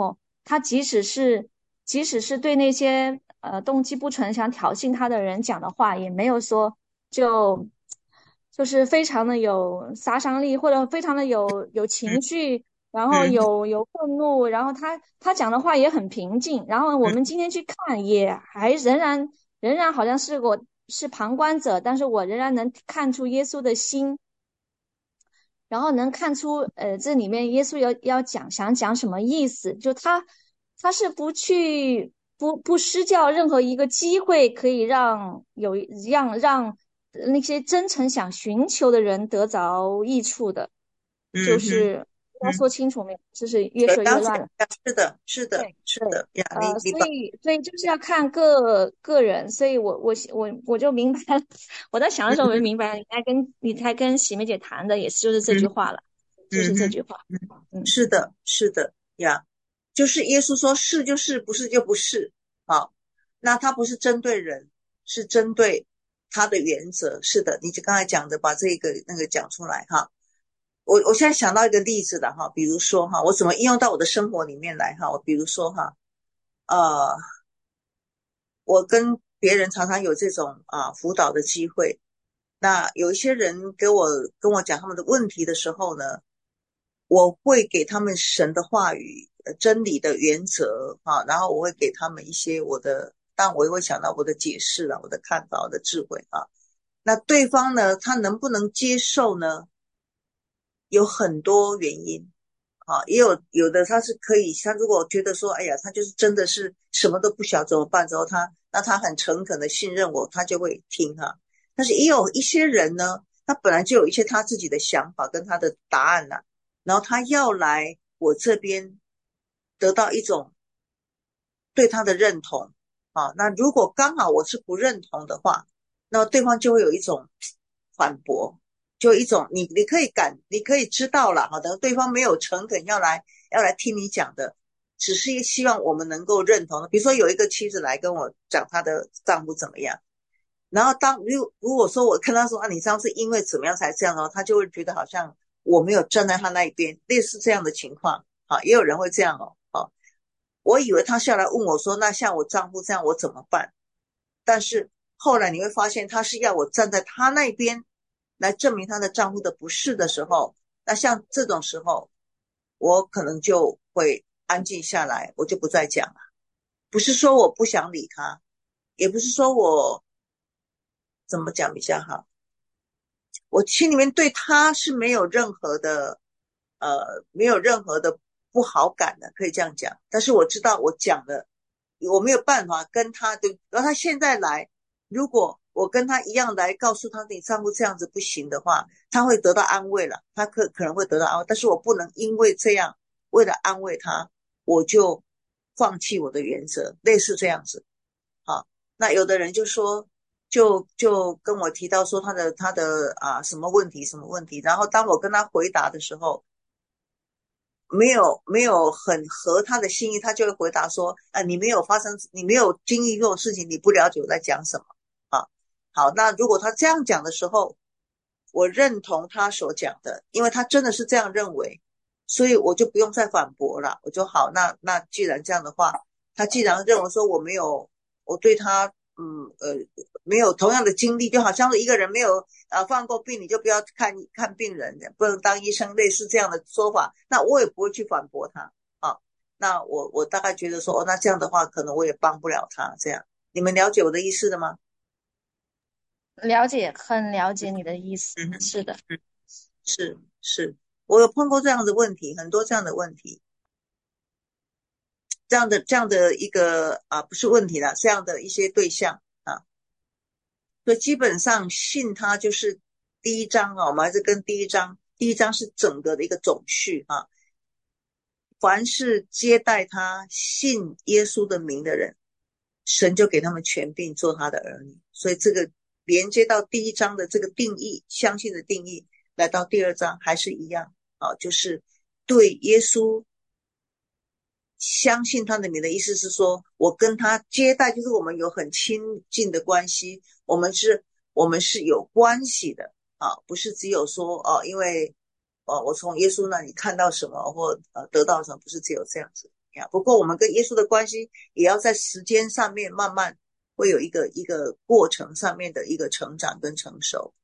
他即使是即使是对那些呃动机不纯想挑衅他的人讲的话，也没有说就就是非常的有杀伤力，或者非常的有有情绪，然后嗯有有愤怒，然后他他讲的话也很平静。然后我嗯们今天去看，也还仍然仍然好像是我是旁观者，但是我仍然能看出耶稣的心。然后能看出，呃，这里面耶稣要要讲想讲什么意思，就他他是不去不不失掉任何一个机会，可以让有让让那些真诚想寻求的人得着益处的，就嗯哼是要嗯， 说清楚没有，就是越呃了解， 说越乱了。 是的，是的， 对对， 是的呀，你呃， 你把所以所以就是要看个个人，所以我我我我就明白了，我在想的时候我就明白了，你才跟你才跟喜梅姐谈的也是就是这句嗯话了，就嗯哼是这句话， 嗯， 嗯。 是的，是的呀，就是耶稣说是就是，不是就不是。好，那他不是针对人，是针对他的原则。是的，你就刚才讲的，把这个那个讲出来哈。我我现在想到一个例子了哈，比如说哈，我怎么应用到我的生活里面来哈？我比如说哈，呃，我跟别人常常有这种啊辅导的机会。那有一些人给我跟我讲他们的问题的时候呢，我会给他们神的话语、呃真理的原则啊，然后我会给他们一些我的，当然我也会想到我的解释啦、我的看法、我的智慧啊。那对方呢，他能不能接受呢？有很多原因啊，也有有的他是可以，他如果觉得说，哎呀，他就是真的是什么都不晓得怎么办之后，他那他很诚恳的信任我，他就会听哈。但是也有一些人呢，他本来就有一些他自己的想法跟他的答案呐、啊，然后他要来我这边得到一种对他的认同啊。那如果刚好我是不认同的话，那对方就会有一种反驳，就一种你你可以感你可以知道了，好的，对方没有诚恳要来要来听你讲的，只是希望我们能够认同的。比如说有一个妻子来跟我讲她的丈夫怎么样，然后当如如果说我跟他说啊，你丈夫是因为怎么样才这样的话，他就会觉得好像我没有站在他那一边，类似这样的情况啊，也有人会这样哦。啊，我以为他下来问我说，那像我丈夫这样我怎么办？但是后来你会发现，他是要我站在他那边来证明他的丈夫的不是的时候，那像这种时候，我可能就会安静下来，我就不再讲了。不是说我不想理他，也不是说我怎么讲比较好，我心里面对他是没有任何的呃，没有任何的不好感的，可以这样讲。但是我知道我讲了，我没有办法跟他的，然后他现在来，如果我跟他一样来告诉他你丈夫这样子不行的话，他会得到安慰了，他可可能会得到安慰，但是我不能因为这样为了安慰他，我就放弃我的原则，类似这样子。好，那有的人就说就就跟我提到说他的他的啊什么问题什么问题，然后当我跟他回答的时候，没有没有很合他的心意，他就会回答说，啊，你没有发生，你没有经历过的事情，你不了解我在讲什么啊。好，那如果他这样讲的时候，我认同他所讲的，因为他真的是这样认为，所以我就不用再反驳了。我就好，那那既然这样的话，他既然认为说我没有，我对他嗯呃没有同样的经历，就好像一个人没有呃犯过病，你就不要看看病人，不能当医生，类似这样的说法，那我也不会去反驳他啊。那我我大概觉得说，哦，那这样的话，可能我也帮不了他。这样，你们了解我的意思了吗？ 了解，很了解你的意思。 嗯哼， 是的， 嗯，是是，我有碰过这样的问题，很多这样的问题，这样的这样的一个啊，不是问题啦，这样的一些对象啊，所以基本上信他就是第一章啊，我们还是跟第一章，第一章是整个的一个总序啊。凡是接待他信耶稣的名的人，神就给他们权柄做他的儿女。所以这个连接到第一章的这个定义，相信的定义，来到第二章还是一样啊，就是对耶稣相信他的名的意思是说，我跟他接待，就是我们有很亲近的关系，我们是我们是有关系的啊，不是只有说哦，因为哦我从耶稣那里看到什么或呃得到什么，不是只有这样子呀。不过我们跟耶稣的关系也要在时间上面慢慢会有一个一个过程上面的一个成长跟成熟。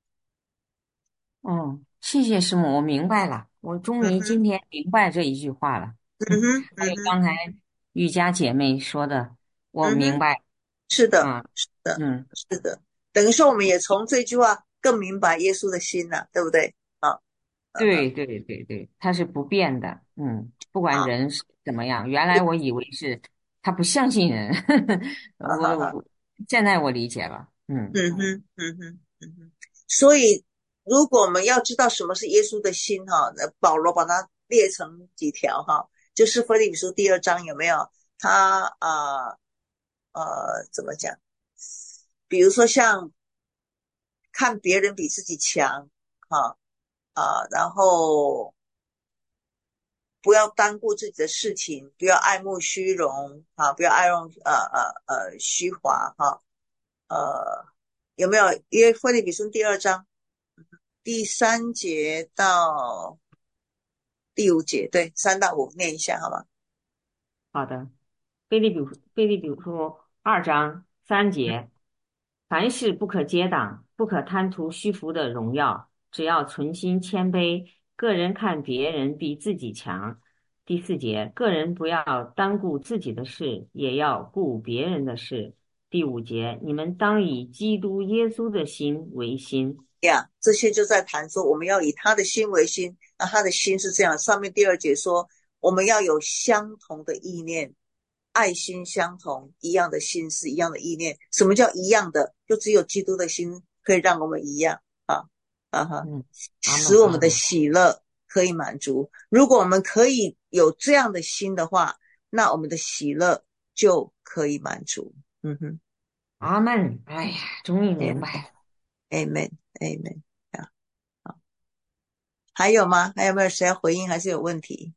哦，谢谢师母，我明白了，我终于今嗯哼， 天明白这一句话了。 嗯哼， 还有嗯哼， 刚才瑜伽姐妹说的，我嗯哼， 明白。 是的， 啊， 是的， 嗯， 是的。等于说我们也从这句话更明白耶稣的心了，对不对？好，嗯哼， 对对对对，它是不变的。嗯，不管好， 人是怎么样，原来我以为是他不相信人， 好好好。 我现在我理解了。嗯， 嗯哼，嗯哼，嗯哼。所以，如果我们要知道什么是耶稣的心哈，那保罗把它列成几条哈，就是腓立比书第二章有没有？他啊呃，呃怎么讲？比如说像看别人比自己强哈啊，然后不要单顾自己的事情，不要爱慕虚荣啊，不要爱用呃呃呃虚华哈，呃有没有？因为腓立比书第二章第三节到第五节，对，三到五念一下好吗？ 好的。腓立比腓立比书二章三节，凡事不可结党，不可贪图虚浮的荣耀，只要存心谦卑，个人看别人比自己强。第四节，个人不要单顾自己的事，也要顾别人的事。第五节，你们当以基督耶稣的心为心。 呀，这些就在谈说我们要以他的心为心，那他的心是这样。上面第二节说我们要有相同的意念，爱心相同，一样的心思，一样的意念。什么叫一样的？就只有基督的心可以让我们一样啊啊哈， 嗯，阿使我们的门阿门。 喜乐可以满足。如果我们可以有这样的心的话，那我们的喜乐就可以满足。嗯哼阿门。哎呀，终于明白了。 ，Amen Amen 啊，好，还有吗？还有没有谁要回应？还是有问题？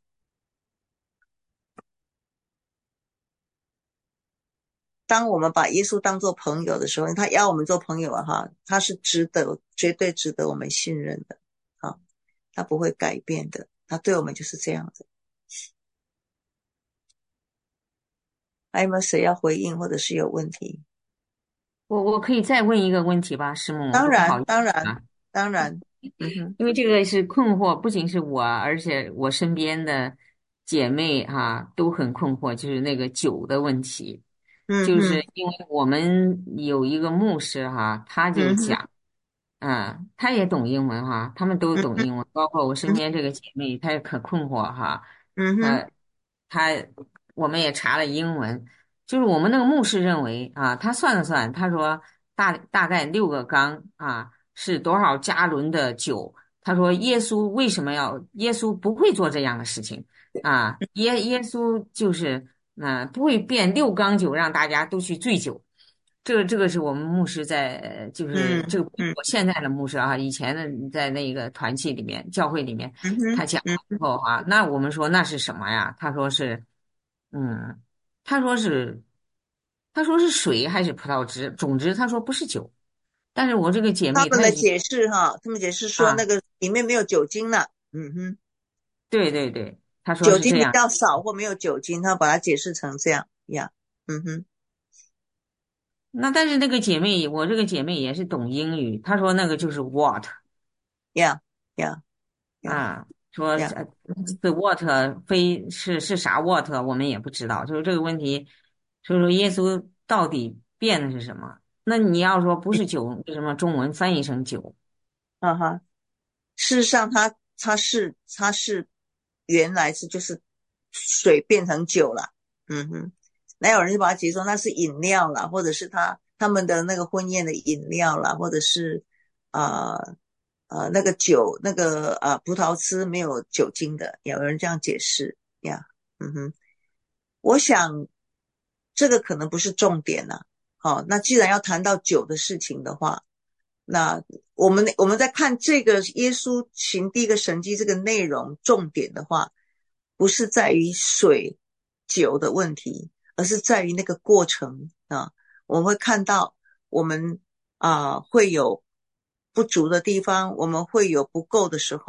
当我们把耶稣当做朋友的时候，他邀我们做朋友啊，哈，他是值得，绝对值得我们信任的，啊，他不会改变的，他对我们就是这样子。还有没有谁要回应，或者是有问题？ 我我可以再问一个问题吧，师母， 当然， 不好意思当然， 啊。 当然，嗯哼， 因为这个是困惑，不仅是我，而且我身边的姐妹哈、都很困惑，就是那个酒的问题。就是嗯哼， 因为我们有一个牧师哈，他就嗯哼， 讲，嗯，他也懂英文哈，他们都嗯哼， 懂英文，包括我身嗯边这个姐妹，她也可困惑哈。 嗯哼， 呃，他我们也查了英文，就是我们那个牧师认为啊，他算了算，他说大大概六个缸啊是多少加仑的酒。他说耶稣为什么要？耶稣不会做这样的事情啊，耶耶稣就是那、不会变六缸酒让大家都去醉酒。这个这个是我们牧师在，呃就是这嗯个嗯我现在的牧师啊，以前的在那个团契里面、教会里面， 嗯哼， 他讲了嗯以后啊，那我们说那是什么呀？他说是，嗯，他说是，他说是水还是葡萄汁？总之他说不是酒。但是我这个姐妹她已经他们的解释哈，他们解释说那啊， 个里面没有酒精了，嗯哼， 对对对，他说酒精比是这样。 较少或没有酒精，他把它解释成这样呀，嗯哼， 那但是那个姐妹，我这个姐妹也是懂英语，她说那个就是 what。 呀呀呀啊，说呀， 呃，the what 非是是啥 what，我们也不知道，就是这个问题。所以说耶稣到底变的是什么？那你要说不是酒，为什么中文翻译成酒？ 哈哈。事实上它它是它是原来是就是水变成酒了，嗯哼，那有人就把它解说那是饮料啦，或者是他他们的那个婚宴的饮料啦，或者是呃呃那个酒那个呃葡萄汁没有酒精的，有人这样解释呀，嗯哼，我想这个可能不是重点啦，好，那既然要谈到酒的事情的话，那我们我们在看这个耶稣行第一个神迹这个内容重点的话，不是在于水酒的问题，而是在于那个过程啊。我们会看到我们啊、呃会有不足的地方，我们会有不够的时候，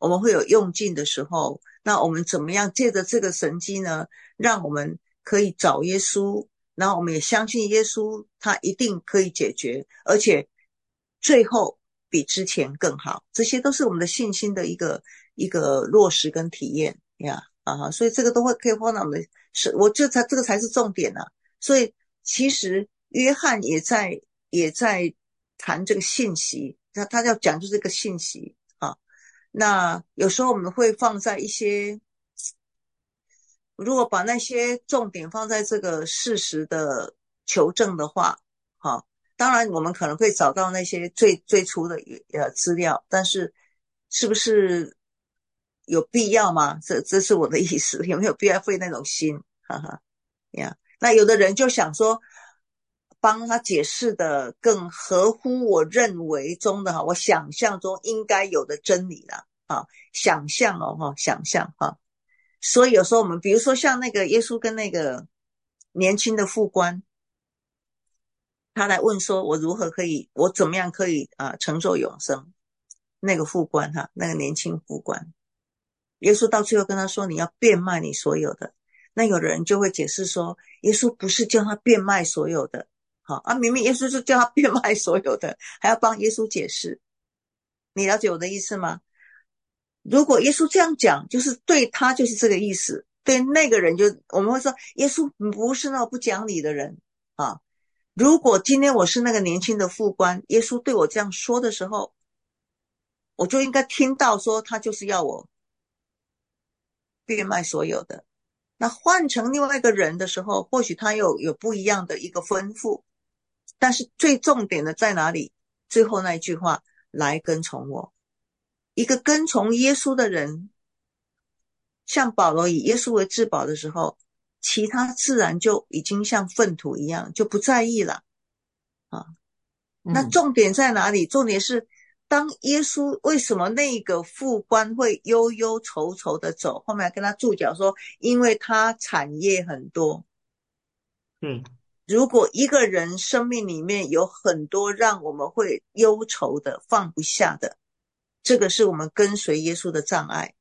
我们会有用尽的时候，那我们怎么样借着这个神迹呢，让我们可以找耶稣，然后我们也相信耶稣他一定可以解决，而且最后比之前更好，这些都是我们的信心的一个一个落实跟体验呀啊，所以这个都会可以放到我们的，是我这才这个才是重点啊。所以其实约翰也在也在谈这个信息，他他要讲就是这个信息啊。那有时候我们会放在一些，如果把那些重点放在这个事实的求证的话，好，当然我们可能会找到那些最最初的呃资料，但是是不是有必要吗？这这是我的意思，有没有必要费那种心？哈哈呀，那有的人就想说，帮他解释的更合乎我认为中的哈，我想象中应该有的真理啦，啊，想象哦哈，想象哈。所以有时候我们比如说像那个耶稣跟那个年轻的副官，他来问说我如何可以，我怎么样可以啊、呃、承受永生，那个副官哈，那个年轻副官，耶稣到最后跟他说你要变卖你所有的。那有的人就会解释说耶稣不是叫他变卖所有的，好啊，明明耶稣是叫他变卖所有的，还要帮耶稣解释，你了解我的意思吗？如果耶稣这样讲，就是对他就是这个意思，对那个人就我们会说耶稣不是那种不讲理的人啊。如果今天我是那个年轻的副官，耶稣对我这样说的时候，我就应该听到说他就是要我变卖所有的。那换成另外一个人的时候，或许他有有不一样的一个吩咐，但是最重点的在哪里？最后那一句话，来跟从我。一个跟从耶稣的人，像保罗以耶稣为至宝的时候，其他自然就已经像粪土一样，就不在意了啊。那重点在哪里？重点是当耶稣为什么那个副官会忧忧愁愁的走，后面还跟他注脚说因为他产业很多。 嗯， 如果一个人生命里面有很多让我们会忧愁的放不下的，这个是我们跟随耶稣的障碍。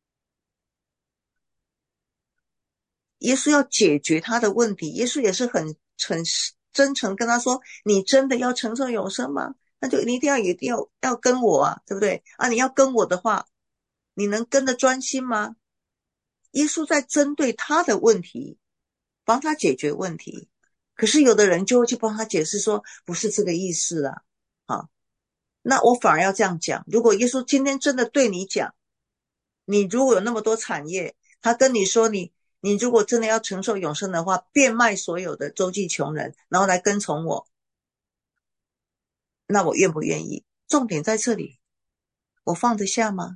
耶稣要解决他的问题，耶稣也是很很真诚跟他说你真的要承受永生吗？那就你一定要一定要要跟我啊，对不对啊？你要跟我的话，你能跟得专心吗？耶稣在针对他的问题帮他解决问题，可是有的人就会去帮他解释说不是这个意思啊。啊，那我反而要这样讲，如果耶稣今天真的对你讲，你如果有那么多产业，他跟你说你你如果真的要承受永生的话，变卖所有的周济穷人，然后来跟从我，那我愿不愿意？重点在这里，我放得下吗？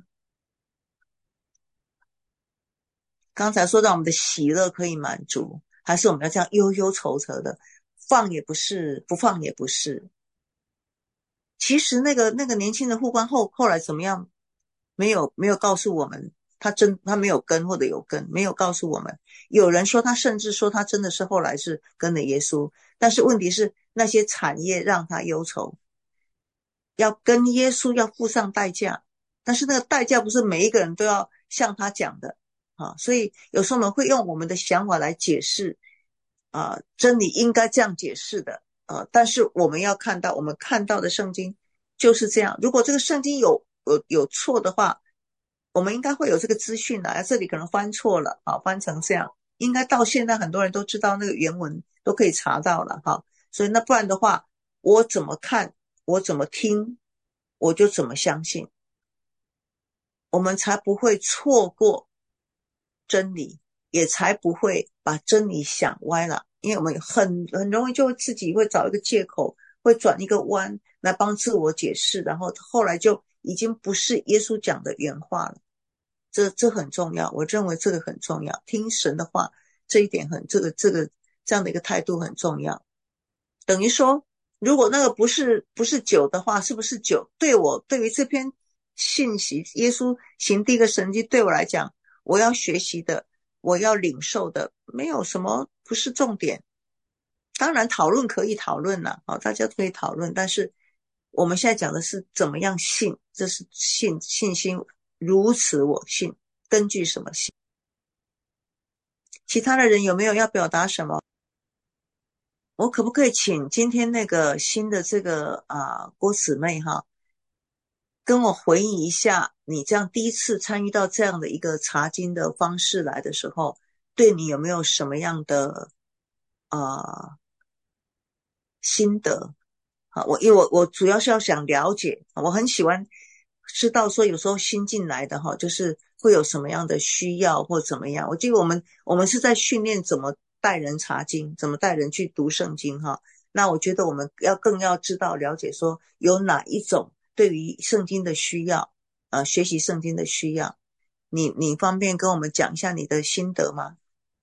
刚才说到我们的喜乐可以满足，还是我们要这样忧忧愁愁的，放也不是，不放也不是。其实那个那个年轻的副官后后来怎么样？没有没有告诉我们，他真他没有跟或者有跟，没有告诉我们。有人说他甚至说他真的是后来是跟了耶稣，但是问题是那些产业让他忧愁，要跟耶稣要付上代价，但是那个代价不是每一个人都要像他讲的啊，所以有时候我们会用我们的想法来解释啊，真理应该这样解释的啊，但是我们要看到我们看到的圣经就是这样，如果这个圣经有有有错的话，我们应该会有这个资讯的，这里可能翻错了啊，翻成这样，应该到现在很多人都知道那个原文都可以查到了哈，所以那不然的话，我怎么看，我怎么听，我就怎么相信，我们才不会错过真理，也才不会把真理想歪了，因为我们很很容易就自己会找一个借口，会转一个弯来帮自我解释，然后后来就已经不是耶稣讲的原话了。这这很重要，我认为这个很重要，听神的话这一点很这个这个这样的一个态度很重要。等于说如果那个不是不是酒的话，是不是酒对我对于这篇信息耶稣行第一个神迹对我来讲，我要学习的我要领受的没有什么不是重点。当然讨论可以讨论啦，好，大家都可以讨论，但是我们现在讲的是怎么样信，这是信信心如此我信，根据什么信？其他的人有没有要表达什么？我可不可以请今天那个新的这个啊、呃、郭姊妹哈，跟我回忆一下，你这样第一次参与到这样的一个查经的方式来的时候，对你有没有什么样的呃心得？好，我因为我我主要是要想了解，我很喜欢知道说有时候新进来的哈，就是会有什么样的需要或怎么样。我记得我们我们是在训练怎么带人查经，怎么带人去读圣经哈。那我觉得我们要更要知道了解说有哪一种对于圣经的需要，呃，学习圣经的需要。你你方便跟我们讲一下你的心得吗？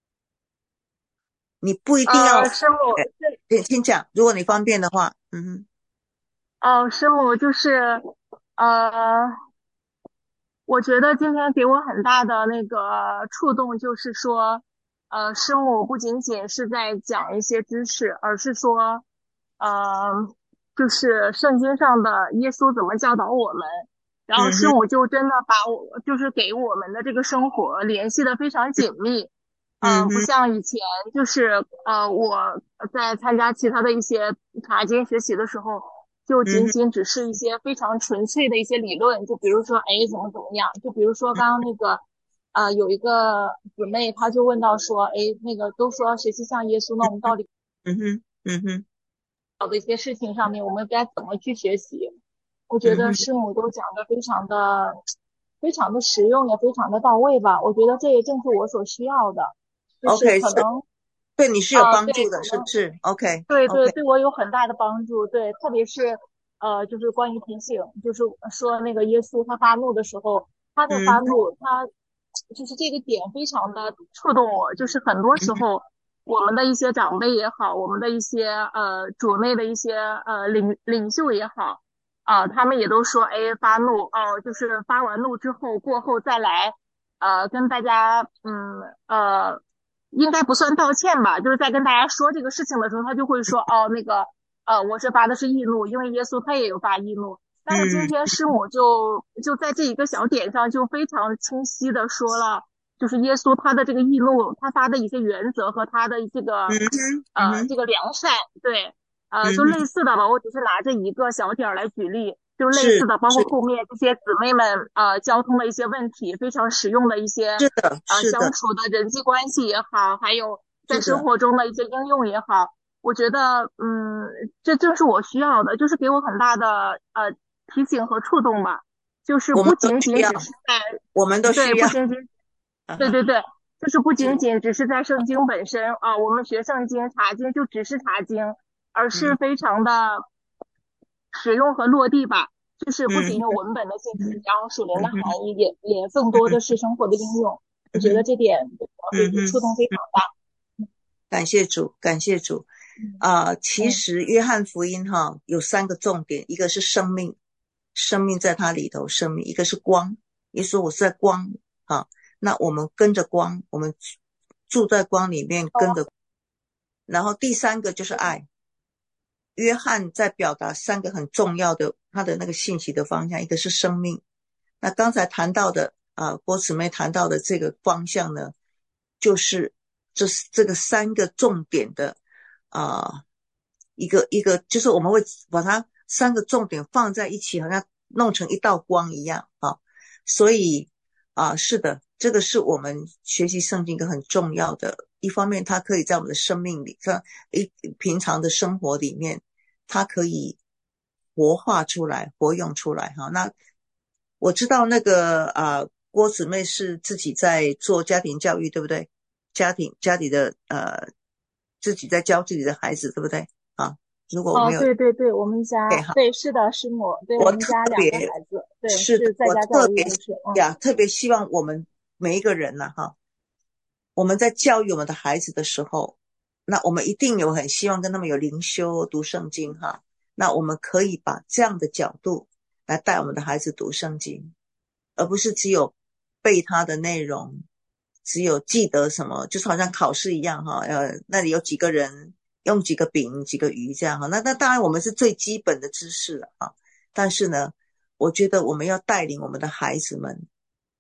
你不一定要， 呃，师母， 先先讲，如果你方便的话，嗯哼。 哦，师母就是，呃，我觉得今天给我很大的那个触动，就是说，呃，师母不仅仅是在讲一些知识，而是说，呃，就是圣经上的耶稣怎么教导我们，然后师嗯哼母就真的把我就是给我们的这个生活联系的非常紧密。嗯，不嗯哼像以前，就是呃，我在参加其他的一些查经学习的时候，就仅嗯哼仅只是一些非常纯粹的一些理论，就比如说，哎，怎么怎么样，就比如说刚刚那个，呃，有一个姊妹，她就问到说，哎，那个都说学习像耶稣，那我们到底嗯哼嗯哼好的一些事情上面，我们该怎么去学习？我觉嗯哼得师母都讲的非常的、非常的实用，也非常的到位吧。我觉得这也正是我所需要的。就是 ，OK，是可能对你是有啊、呃对， 帮助的， 可能是不是？OK 对对 OK， 对我有很大的帮助。对，特别是呃，就是关于提醒，就是说那个耶稣他发怒的时候，他的发嗯哼怒，他就是这个点非常的触动我。就是很多时嗯候，我们的一些长辈也好，我们的一些呃主内的一些呃领领袖也好，啊、他们也都说，哎，发怒哦、就是发完怒之后过后再来。呃，跟大家，嗯，呃，应该不算道歉吧，就是在跟大家说这个事情的时候，他就会说，哦，那个，呃，我是发的是易怒，因为耶稣他也有发易怒。但是今嗯天师母就就在这一个小点上就非常清晰的说了，就是耶稣他的这个易怒，他发的一些原则和他的这个， 嗯哼嗯呃， 哼这个良善，对，呃，就嗯哼， 类似的吧，我只是拿这一个小点儿来举例，就是类似是的，包括是后面这些姊妹们呃交通的一些问题，非常实用的一些是的呃是的相处的人际关系也好，还有在是的， 生活中的一些应用也好，我觉得嗯，这正是我需要的，就是给我很大的呃提醒和触动吧，就是我们不仅都需要， 仅只是在我们都对， 需要， 不仅仅啊哈， 对对对，就是不是仅仅只是在圣经本身啊，我们学圣经查经就只是查经，而是嗯非常的使用和落地吧。就是不仅嗯有文本的信息， 嗯然后属灵的含嗯哼义，也也更多的是生活的应用。我觉得嗯哼这点对我嗯哼， 触动非常大。 感谢主感谢主啊、呃其嗯实约翰福音哈有三个重点，一个是生命，生命在它里头，生命；一个是光，耶稣我是在光啊，那我们跟着光，我们住在光里面，跟着。然后第三个就是爱。约翰在表达三个很重要的他的那个信息的方向，一个是生命。那刚才谈到的啊、呃，郭姊妹谈到的这个方向呢，就是这这个三个重点的啊、呃、一个一个，就是我们会把它三个重点放在一起，好像弄成一道光一样啊。所以啊、呃，是的，这个是我们学习圣经一个很重要的。一方面，它可以在我们的生命里，在一平常的生活里面，它可以活化出来、活用出来哈。那我知道那个啊、呃，郭姊妹是自己在做家庭教育，对不对？家庭家里的呃，自己在教自己的孩子，对不对？啊，如果我哦， 没有对对对，我们对哈， 家对是的，师母，对我我特们家两个别孩子，对是的， 是在我家教育， 特别就是嗯呀，特别希望我们每一个人呢、啊，哈。我们在教育我们的孩子的时候，那我们一定有很希望跟他们有灵修读圣经哈。那我们可以把这样的角度来带我们的孩子读圣经，而不是只有背他的内容，只有记得什么，就是好像考试一样哈。呃，那里有几个人用几个饼几个鱼这样哈。那那当然我们是最基本的知识了哈。但是呢，我觉得我们要带领我们的孩子们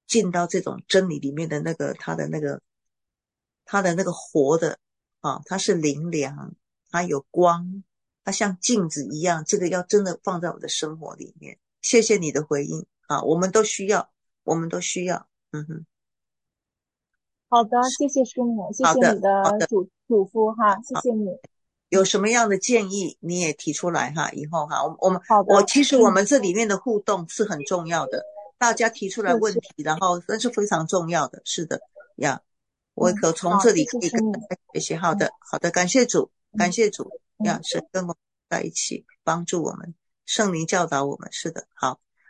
进到这种真理里面的那个他的那个他的那个活的啊，他是灵粮，他有光，他像镜子一样，这个要真的放在我的生活里面。谢谢你的回应啊，我们都需要，我们都需要。嗯哼， 好的，谢谢师母，谢谢你好的好的的嘱嘱咐哈，谢谢你。 有什么样的建议你也提出来哈，以后哈，我我们好的， 我其实嗯我们这里面的互动是很重要的，大家提出来是是， 问题，然后那是非常重要的，是的呀，我嗯， 可从好， 这里可以谢谢师母， 跟大家学习。好嗯的好的，感谢主，感嗯谢主呀， 嗯。 神跟我们在一起，帮助我们，圣灵教导我们，是的，好。